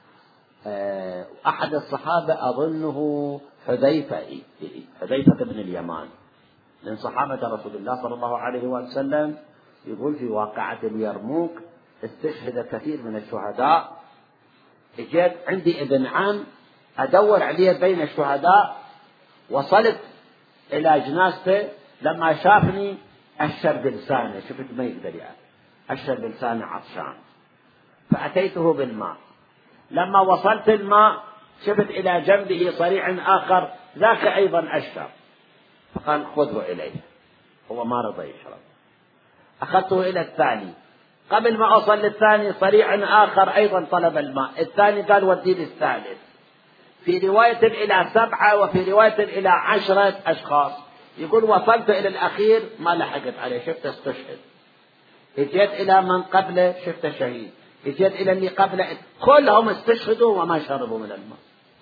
Speaker 1: أحد الصحابة أظنه حذيفة بن اليمان من صحابة رسول الله صلى الله عليه وسلم، يقول في واقعة اليرموك استشهد كثير من الشهداء. اجيت عندي ابن عم أدور عليه بين الشهداء، وصلت إلى جنازته، لما شافني أشر بلسانه، شفت ما يقدر يعني أشر بلسانه عطشان، فأتيته بالماء. لما وصلت الماء شفت إلى جنبه صريع آخر ذاك أيضا أشر، فقال خذه إليه، هو ما رضى يشرب. أخذته إلى الثاني، قبل ما أوصل للثاني صريع آخر أيضا طلب الماء، الثاني قال ودي للثالث. في رواية إلى 7 وفي رواية إلى 10 أشخاص. يقول وصلت إلى الأخير ما لحقت عليه، شفت استشهد. اجيت إلى من قبله شفت شهيد، اجيت إلى اللي قبله كلهم استشهدوا وما شربوا من الماء.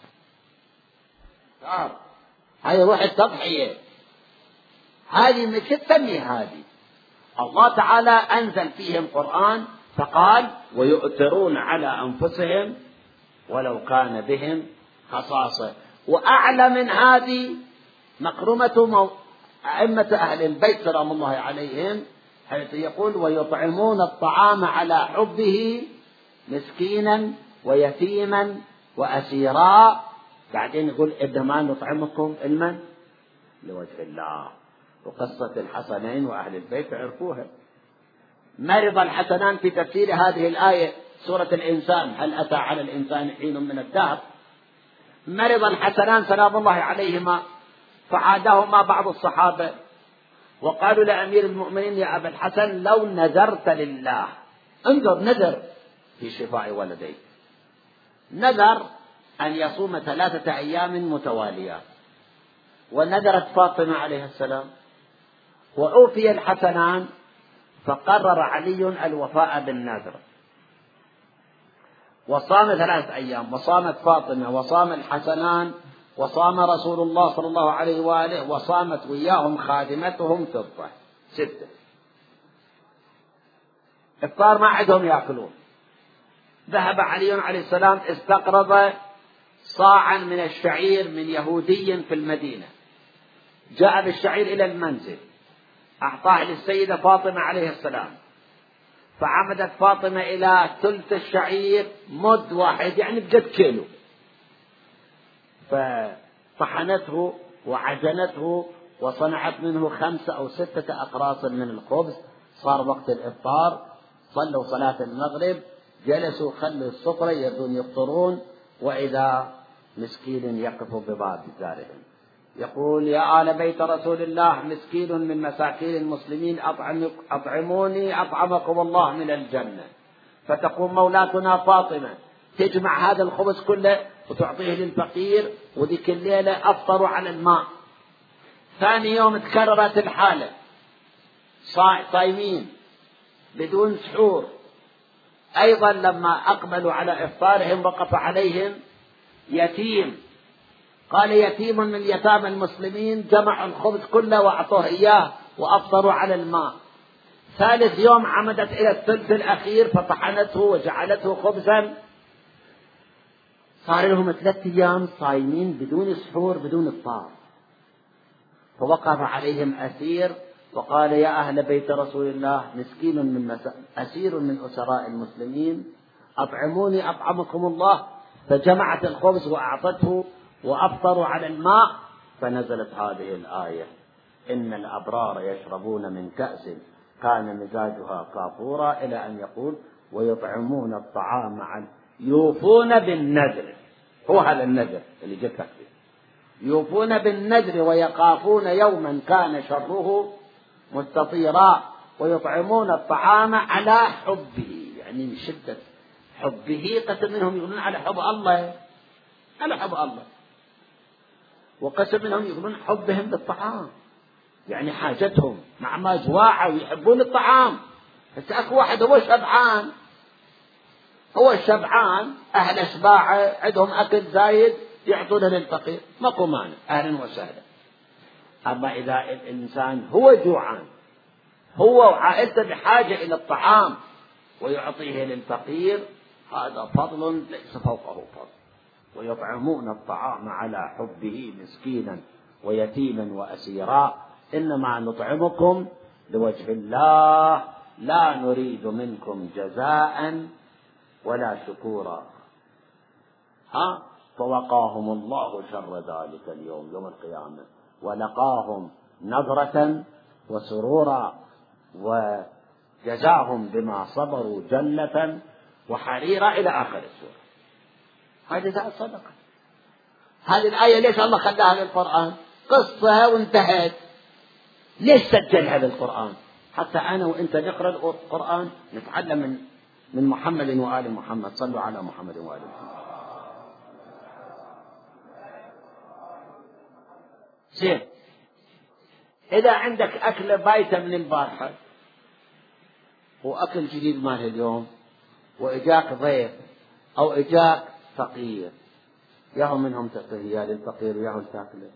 Speaker 1: هاي روح التضحية، هذه مش تسمي هذه. الله تعالى أنزل فيهم قرآن فقال ويؤثرون على أنفسهم ولو كان بهم خصاصة. وأعلى من هذه مكرمة أئمة أهل البيت سلام الله عليهم، حيث يقول ويطعمون الطعام على حبه مسكينا ويتيما وأسيرا. بعدين يقول إنما نطعمكم علما لوجه الله. وقصة الحسنين وأهل البيت عرفوها. مرض الحسنان في تفسير هذه الآية سورة الإنسان، هل أتى على الإنسان حين من الدهر. مرض الحسنان سلام الله عليهما، فعادهما بعض الصحابة وقالوا لأمير المؤمنين يا أبا الحسن لو نذرت لله، انظر نذر في شفاء ولديك، نذر أن يصوم 3 أيام متواليات، ونذرت فاطمة عليه السلام، وعوفي الحسنان، فقرر علي الوفاء بالنذر، وصام 3 أيام، وصامت فاطمة، وصام الحسنان، وصام رسول الله صلى الله عليه وآله، وصامت وياهم خادمتهم فضة 6. إفطار ما عندهم يأكلون. ذهب علي عليه السلام استقرض صاعا من الشعير من يهودي في المدينة، جاء بالشعير إلى المنزل، أعطاه للسيدة فاطمة عليه السلام، فعمدت فاطمة إلى ثلث الشعير مد واحد يعني بجد كيلو، فطحنته وعجنته وصنعت منه 5 أو 6 أقراص من الخبز. صار وقت الإفطار، صلوا صلاة المغرب، جلسوا خلوا السفرة يردون يفطرون، وإذا مسكين يقف بباب دارهم يقول يا آل بيت رسول الله مسكين من مساكين المسلمين أطعموني أطعمكم الله من الجنة. فتقوم مولاتنا فاطمة تجمع هذا الخبز كله وتعطيه للفقير، وذيك الليلة أفطروا على الماء. ثاني يوم تكررت الحالة، صايمين بدون سحور. أيضا لما أقبلوا على إفطارهم وقف عليهم يتيم، قال يتيم من يتامى المسلمين، جمعوا الخبز كله وأعطوه إياه وأفطروا على الماء. ثالث يوم عمدت إلى الثلث الأخير فطحنته وجعلته خبزا. صار لهم 3 أيام صايمين بدون سحور بدون إفطار. فوقف عليهم أسير وقال يا أهل بيت رسول الله مسكين أسير من أسراء المسلمين أطعموني أطعمكم الله. فجمعت الخبز وأعطته وأفطروا على الماء. فنزلت هذه الآية إن الأبرار يشربون من كأس كان مزاجها كافورا، إلى أن يقول ويطعمون الطعام عن يوفون بالنذر. هو هذا النذر اللي جت فيه، يوفون بالنذر ويخافون يوما كان شره مستطيرا، ويطعمون الطعام على حبه، يعني من شدة حبه. قسم منهم يقولون على حب الله، على حب الله، وقسم منهم يقولون حبهم بالطعام، يعني حاجتهم مع ما جواعوا ويحبون الطعام. بس أكو واحد هو شبعان، هو الشبعان أهل أشباعه عندهم أكل زايد يعطونه للفقير، ماكو مانع، أهلا وسهلا. أما إذا الإنسان هو جوعان، هو وعائلته بحاجة إلى الطعام ويعطيه للفقير، هذا فضل ليس فوقه فضل. ويطعمون الطعام على حبه مسكينا ويتيما وأسيرا إنما نطعمكم لوجه الله لا نريد منكم جزاء ولا شكورا. فوقاهم الله شر ذلك اليوم يوم القيامة ولقاهم نظرة وسرورا وجزاهم بما صبروا جنة وحريرا إلى آخر السورة. هذه جزاء الصدقة. هذه الآية ليش الله خلاها للقرآن؟ قصة وانتهت. ليش سجلها للقرآن؟ حتى أنا وإنت نقرأ القرآن نتعلم من محمد وآل محمد. صلوا على محمد وآل محمد. زين، إذا عندك أكلة بايتة من البارحة وأكل جديد مال اليوم وإجاك ضيف أو إجاك فقير، ياهو منهم تعطيه يا للفقير وياهو تاكله.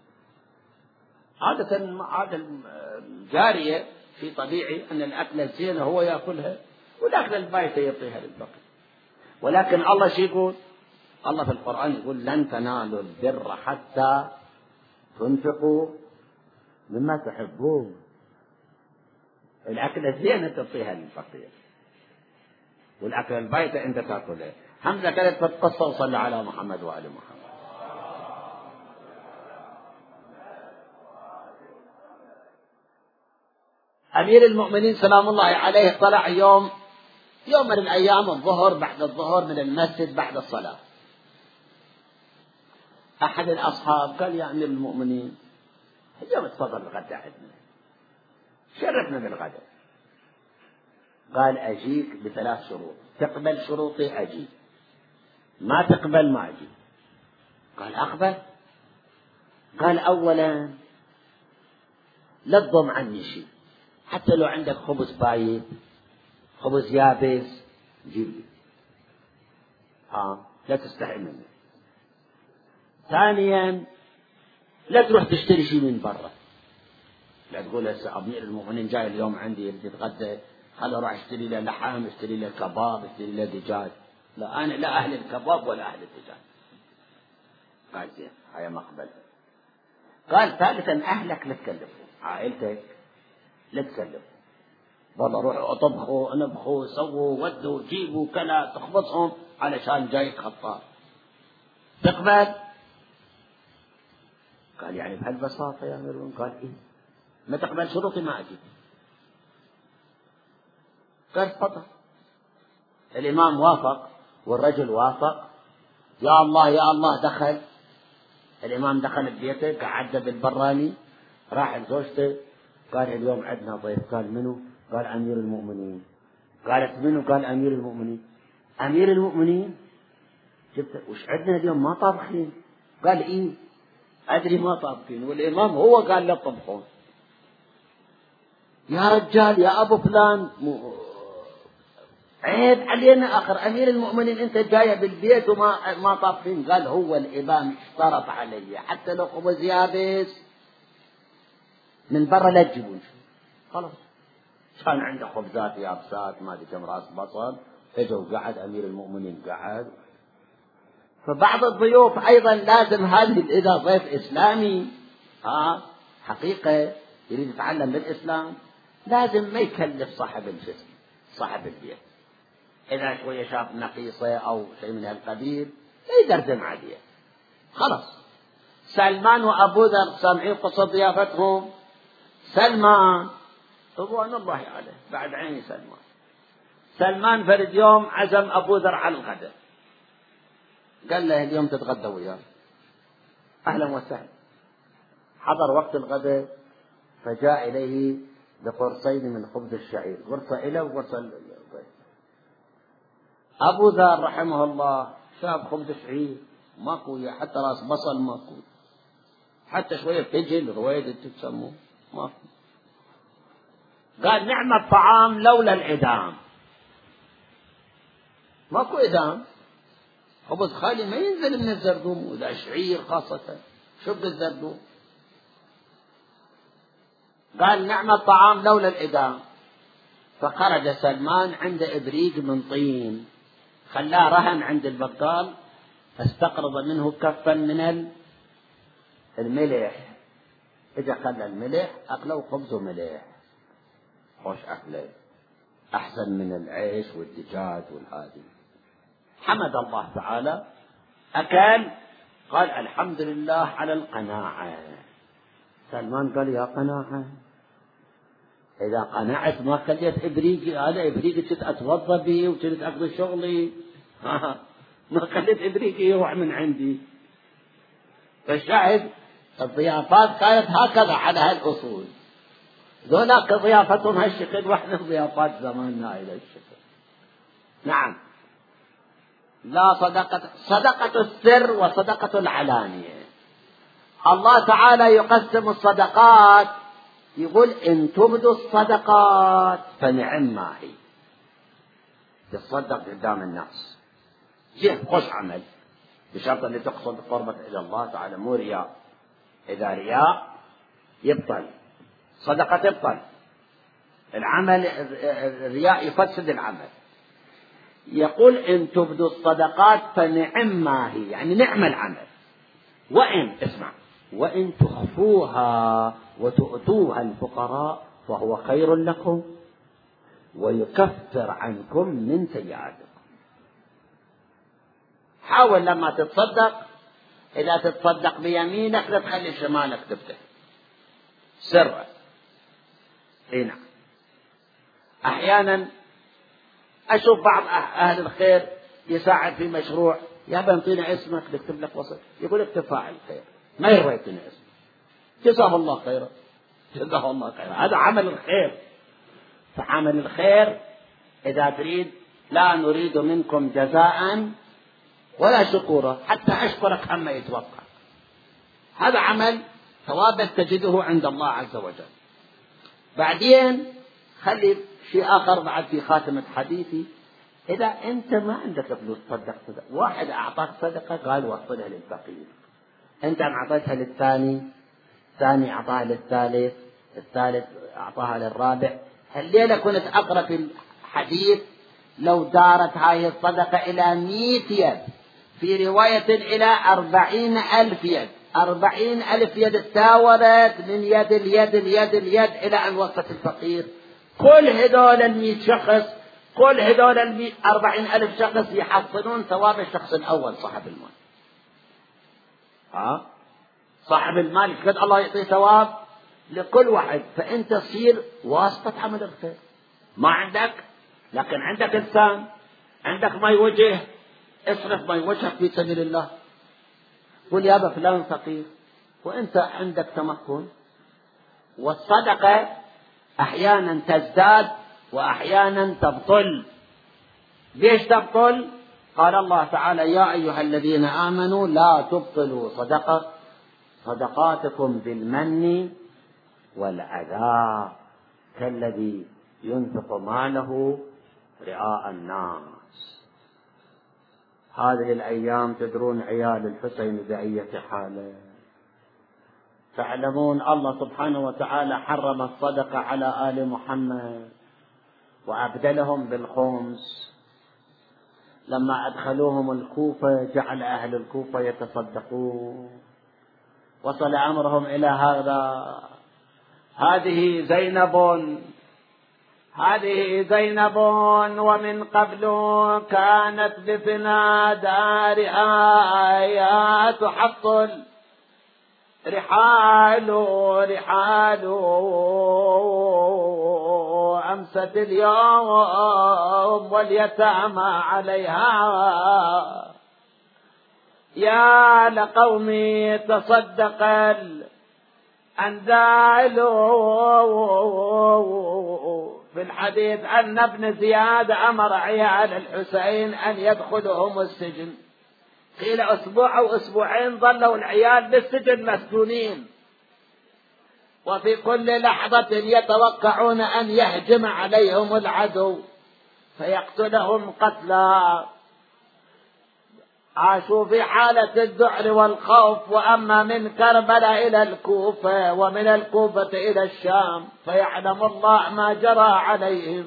Speaker 1: عادة جارية في طبيعي أن الأكلة الزينة هو يأكلها والأكلة البايتة يعطيها للفقير. ولكن الله شو يقول؟ الله في القرآن يقول لن تنالوا البر حتى تنفقوا مما تحبون. الأكلة الزينة تعطيها للفقير والأكلة البايتة أنت تأكلها. حمزة كانت في القصة وصلى على محمد وآل محمد. أمير المؤمنين سلام الله عليه طلع يوم من الأيام الظهر بعد الظهر من المسجد بعد الصلاة. أحد الأصحاب قال يا أمير المؤمنين اليوم تفضل الغداء عندنا، شرفنا بالغداء. قال أجيك ب3 شروط، تقبل شروطي أجيك، ما تقبل ما أجيك. قال أقبل. قال أولا لا تضم عني شيء، حتى لو عندك خبز بايت خبز يابس جيب لي، لا تستحي منه. ثانيا لا تروح تشتري شيء من برا، لا تقول هسه أمير المؤمنين جاي اليوم عندي بدي أتغدى خل أروح أشتري له لحم، أشتري له كباب، أشتري له دجاج. لا، أنا لا أهل الكباب ولا أهل الدجاج. قال زين هيا مقبل. قال ثالثا أهلك لا تكلفهم، عائلتك لا تكلفهم، والله روحوا اطبخوا انبخوا سووا ودوا جيبوا كلا تخبصهم علشان جايك خطاب. تقبل؟ قال يعني بهالبساطة يا أمير؟ قال إيه. ما تقبل شروطي ما أجيب. قال تفضل. الإمام وافق والرجل وافق. يا الله يا الله دخل. الإمام دخل ببيته قعد بالبراني، راح لزوجته قال اليوم عندنا ضيف. قال منو؟ قال أمير المؤمنين. قالت منو؟ قال أمير المؤمنين. أمير المؤمنين جبت وش عندنا اليوم ما طابخين؟ قال إيه أدري ما طابخين، والإمام هو قال لا تطبخون. يا رجال يا أبو فلان عيب علينا آخر أمير المؤمنين أنت جاية بالبيت وما طابخين. قال هو الإمام اشترط علي حتى لو خبز يابس من برا لا تجيبون. خلاص كان عنده خبزات يابسات ما ادري كم راس بصل، اجوا قعد امير المؤمنين قعد. فبعض الضيوف ايضا لازم هذه اذا ضيف اسلامي حقيقه يريد يتعلم بالاسلام لازم ما يكلف صاحب الجسم صاحب البيت. اذا شويه شاف نقيصه او شيء من هالقبيل لا يدردم عليه. خلاص سلمان وابو ذر سامعين قصه ضيافتهم. سلمان رضوان الله عليه بعد عيني سلمان فرد يوم عزم أبو ذر على الغداء، قال له اليوم تتغدى وياه. أهلا وسهلا. حضر وقت الغداء فجاء إليه بقرصين من خبز الشعير، قرصة إلى وقرصة للضيف. أبو ذر رحمه الله شاف خبز شعير ماكو، حتى راس بصل ماكو، حتى شوية فجل رويد تسموه ماكو. قال نعم الطعام لولا العدام. ماكو عدام، خبز خالي ما ينزل من الزردوم، وإذا شعير خاصة شب الزردوم. قال نعم الطعام لولا العدام. فخرج سلمان عند إبريق من طين خلاه رهن عند البقال، فاستقرض منه كفا من الملح. اجا خلى الملح أكله خبز وملح خوش أكله. أحسن من العيش والدجاج والهادي. حمد الله تعالى، أكل، قال الحمد لله على القناعة. سلمان قال يا قناعة، إذا قنعت ما خليت إبريقي، هذا إبريقي كنت أتوضى به وكنت أقضي شغلي، ما خليت إبريقي يروح من عندي. فالشاهد الضيافات كانت هكذا على هالأصول. ذولاك ضيافتهم هالشكل، وإحنا ضيافات زماننا إلى الشكل. نعم. لا صدقة السر وصدقة العلانية. الله تعالى يقسم الصدقات، يقول إن تبدوا الصدقات فنعم ما هي. تصدق قدام الناس، جه خوش عمل، بشرط أن تقصد قربة إلى الله تعالى، مو رياء. إذا رياء يبطل، صدقة تبطل، العمل الرياء يفسد العمل. يقول إن تبدوا الصدقات فنعم ما هي، يعني نعم العمل. وإن تخفوها وتؤتوها الفقراء فهو خير لكم ويكفر عنكم من سيئاتكم. حاول لما تتصدق، إذا تتصدق بيمينك لا تخلي شمالك تفتح سرا. هنا أحيانا أشوف بعض أهل الخير يساعد في مشروع، يا بنطينا اسمك نكتب لك وصف، يقول لك تفاعل خير، ما يروي يعطينا اسمك، جزاه الله خيرا، جزاه الله خيرا. هذا عمل الخير. فعمل الخير إذا تريد، لا نريد منكم جزاء ولا شكورا حتى أشكرك عما يتوقع. هذا عمل ثوابت تجده عند الله عز وجل. بعدين خلي شيء آخر بعد في خاتمة حديثي. إذا أنت ما عندك فلوس تصدق، واحد أعطاك صدقة قال وصلها للفقير، أنت أعطيتها للثاني، الثاني أعطاها للثالث، الثالث أعطاها للرابع. الليلة كنت أقرأ في الحديث لو دارت هذه الصدقة إلى 100 يد، في رواية إلى 40,000 يد، 40,000 يد تاورت من يد اليد اليد اليد إلى أن وصلت الفقير. كل هذول 100 شخص، كل هذول 40,000 شخص يحصلون ثواب الشخص الأول صاحب المال. صاحب المال قد الله يعطي ثواب لكل واحد. فأنت تصير واسطة عمل الخير. ما عندك، لكن عندك إنسان، عندك ماء وجه، اصرف ماء وجهك في سبيل الله. قل يا فلان فقير وأنت عندك تمكن. والصدقة أحيانا تزداد وأحيانا تبطل. ليش تبطل؟ قال الله تعالى يا أيها الذين آمنوا لا تبطلوا صدقاتكم بالمن والأذى كالذي ينفق ماله رئاء الناس. هذه الأيام تدرون عيال الحسين بأية حاله. تعلمون الله سبحانه وتعالى حرم الصدقة على آل محمد وأبدلهم بالخمس. لما أدخلوهم الكوفة جعل أهل الكوفة يتصدقون، وصل أمرهم إلى هذا. هذه زينب ومن قبل كانت بفنا دارها تحط رحال أمست اليوم واليتامى عليها. يا لقومي تصدق الأنذال. في الحديث أن ابن زياد أمر عيال الحسين أن يدخلهم السجن. قيل أسبوع أو أسبوعين ظلوا العيال بالسجن مسجونين، وفي كل لحظة يتوقعون أن يهجم عليهم العدو فيقتلهم قتلا. عاشوا في حالة الذعر والخوف. وأما من كربلاء إلى الكوفة ومن الكوفة إلى الشام فيعلم الله ما جرى عليهم.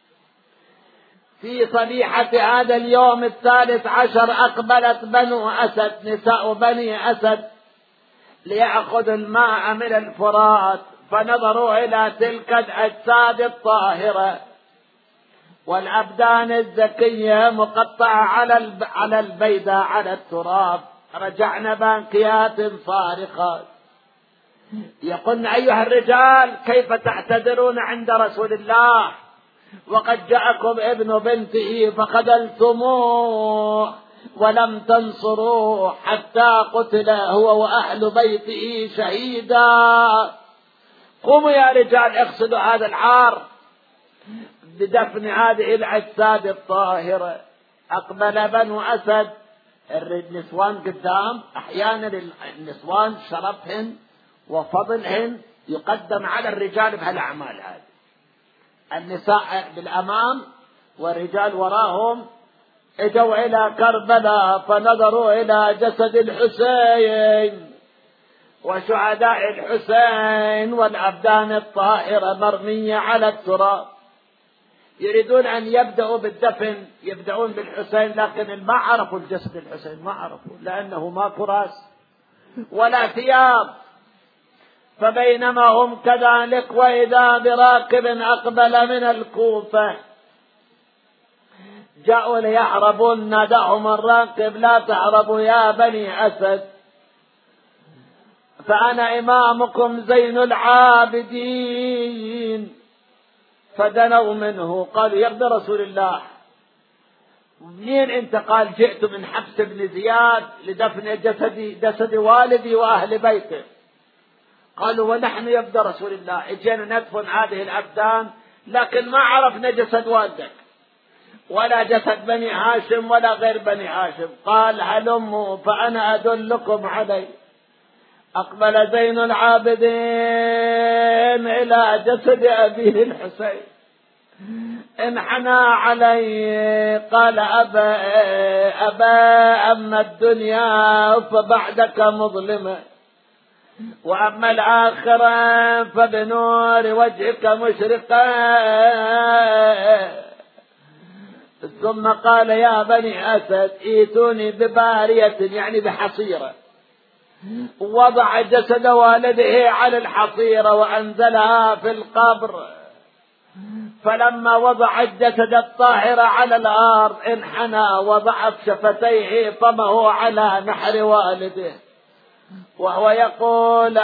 Speaker 1: في صبيحة هذا اليوم 13 أقبلت بنو أسد، نساء بني أسد، ليأخذوا الماء من الفرات، فنظروا إلى تلك الأجساد الطاهرة والأبدان الزكية مقطعة على البيداء على التراب. رجعنا باكيات صارخات يقولن أيها الرجال كيف تعتذرون عند رسول الله وقد جاءكم ابن بنته فخذلتموه ولم تنصروه حتى قتل هو وأهل بيته شهيدا. قوموا يا رجال اغسلوا هذا العار بدفن هذه الأجساد الطاهرة. أقبل بنو أسد، النسوان قدام، أحيانا النسوان شرفهن وفضلهن يقدم على الرجال بهالأعمال هذه. النساء بالأمام والرجال وراهم. اجوا إلى كربلاء فنظروا إلى جسد الحسين وشهداء الحسين والأبدان الطاهرة مرمية على التراب. يريدون أن يبدأوا بالدفن، يبدأون بالحسين، لكن ما عرفوا الجسد الحسين، ما عرفوا لأنه ما كراس ولا ثياب. فبينما هم كذلك وإذا براكب أقبل من الكوفة جاءوا ليهربون، ناداهم الراكب لا تهربوا يا بني أسد فأنا إمامكم زين العابدين. فدنوا منه قالوا يا ابن رسول الله منين أنت؟ قال جئت من حبس ابن زياد لدفن جسد والدي وأهل بيته. قالوا ونحن يا ابن رسول الله اجينا ندفن هذه الأبدان لكن ما عرفنا جسد والدك ولا جسد بني هاشم ولا غير بني هاشم. قال هلموا فأنا أدلكم عليه. أقبل زين العابدين إلى جسد أبيه الحسين انحنى عليه قال أبا أما الدنيا فبعدك مظلمة وأما الآخرة فبنور وجهك مشرقة. ثم قال يا بني أسد ائتوني ببارية يعني بحصيرة، وضع جسد والده على الحصيرة وأنزلها في القبر. فلما وضع الجسد الطاهر على الأرض انحنى وضعف شفتيه طمه على نحر والده وهو يقول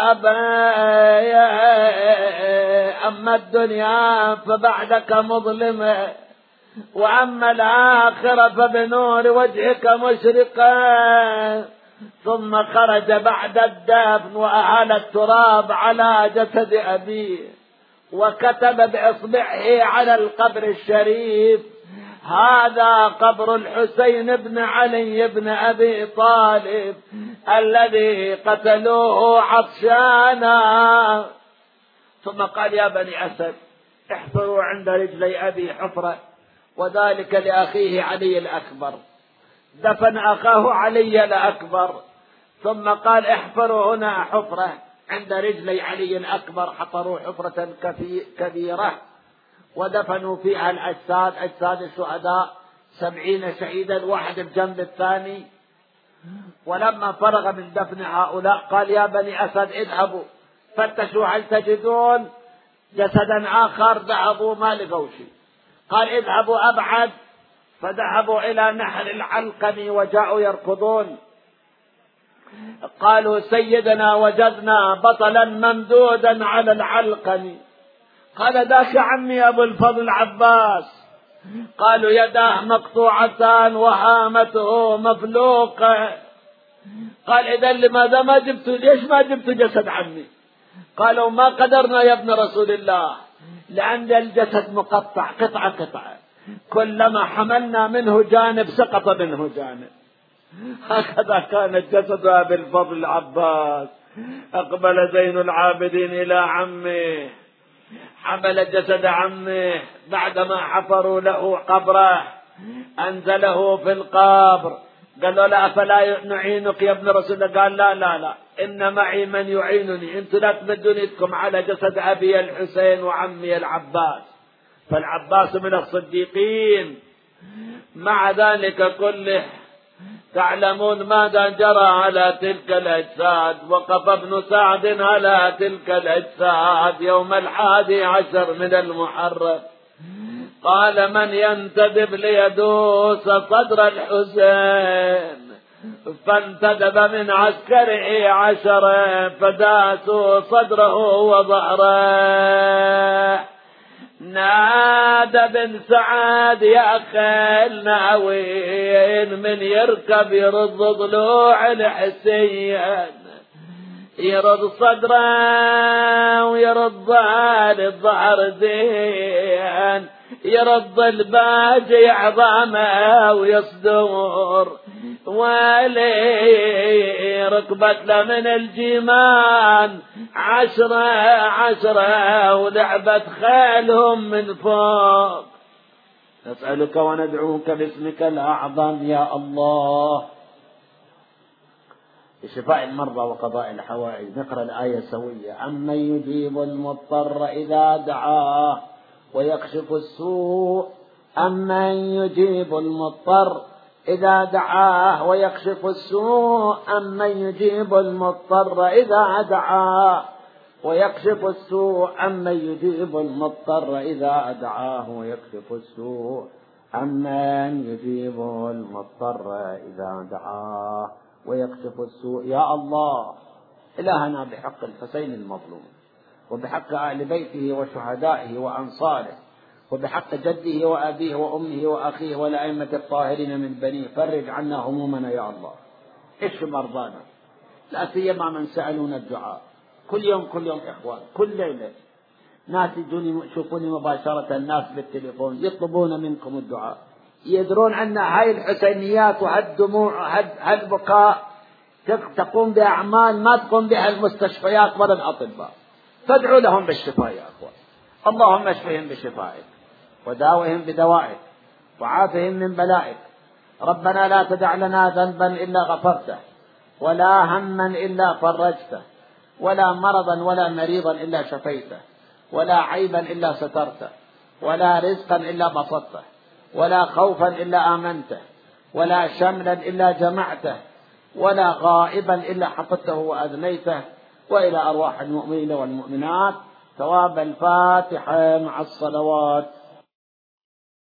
Speaker 1: أما الدنيا فبعدك مظلمة وأما الآخرة فبنور وجهك مشرقة. ثم خرج بعد الدفن وأهال التراب على جسد أبيه وكتب بإصبعه على القبر الشريف هذا قبر الحسين بن علي بن أبي طالب الذي قتلوه عطشانا. ثم قال يا بني أسد احفروا عند رجلي أبي حفرة وذلك لأخيه علي الأكبر. دفن أخاه علي الأكبر ثم قال احفروا هنا حفرة عند رجلي علي الأكبر. حفروا حفرة كبيرة ودفنوا فيها الأجساد، أجساد الشهداء 70 شهيدا واحد بجنب الثاني. ولما فرغ من دفن هؤلاء قال يا بني أسد اذهبوا فتشوا هل تجدون جسدا آخر. ذهبوا ما لقوا شيء. قال اذهبوا أبعد، فذهبوا إلى نهر العلقم وجاءوا يركضون. قالوا سيدنا وجدنا بطلا ممدودا على العلقم. قال ذاك عمي أبو الفضل عباس. قالوا يداه مقطوعتان وهامته مفلوقة. قال إذا لماذا ما جبتوا، ليش ما جبتوا جسد عمي؟ قالوا ما قدرنا يا ابن رسول الله لأن الجسد مقطع قطعة قطعة، كلما حملنا منه جانب سقط منه جانب. هكذا كانت جسد أبي الفضل العباس. أقبل زين العابدين إلى عمه، حمل جسد عمه بعدما حفروا له قبره أنزله في القبر. قالوا لا فلا نعينك يا ابن رسول الله. قال لا لا لا إن معي من يعينني، انتم لا تمدونكم على جسد أبي الحسين وعمي العباس، فالعباس من الصديقين. مع ذلك كله تعلمون ماذا جرى على تلك الأجساد. وقف ابن سعد على تلك الأجساد يوم 11 من المحرم
Speaker 2: قال من ينتدب ليدوس صدر الحسين؟ فانتدب من عسكره 10 فداسوا صدره وظهره. نادى بن سعد يا خيل ناوين من يركب يرد ضلوع الحسين، يرد صدره ويرد الظهر زين، يرد الباجي عظامه ويصدر، ولي ركبت له من الجيمان 10 ولعبت خيلهم من فوق. نسألك وندعوك باسمك الأعظم يا الله لشفاء المرضى وقضاء الحوائج. نقرأ الآية سوية. أمن يجيب المضطر إذا دعاه ويكشف السوء، أمن يجيب المضطر إذا دعاه ويكشف السوء، أمن يجيب المضطر إذا دعاه ويكشف السوء، أمن يجيب المضطر إذا دعاه ويكشف السوء، أمن يجيب المضطر إذا دعاه ويكشف السوء. يا الله إلهنا بحق الحسين المظلوم وبحق أهل بيته وشهدائه وأنصاره وبحق جده وأبيه وأمه وأخيه والأئمة الطاهرين من بنيه، فرج عنا همومنا يا الله، اشف مرضانا، لا سيما من سألون الدعاء كل يوم إخوان، كل ليلة ناس يشوفوني مباشرة، الناس بالتليفون يطلبون منكم الدعاء، يدرون أن هاي الحسينيات وهالدموع هالبكاء تقوم بأعمال ما تقوم بها المستشفيات ولا الأطباء، فادعوا لهم بالشفاء يا أخوان. اللهم اشفهم بشفائك وداوهم بدوائك وعافهم من بلائك. ربنا لا تدع لنا ذنبا إلا غفرته، ولا هما إلا فرجته، ولا مرضا ولا مريضا إلا شفيته، ولا عيبا إلا سترته، ولا رزقا إلا بسطته، ولا خوفا إلا آمنته، ولا شملا إلا جمعته، ولا غائبا إلا حفظته وأذنيته. وإلى أرواح المؤمنين والمؤمنات ثواب الفاتحة مع الصلوات.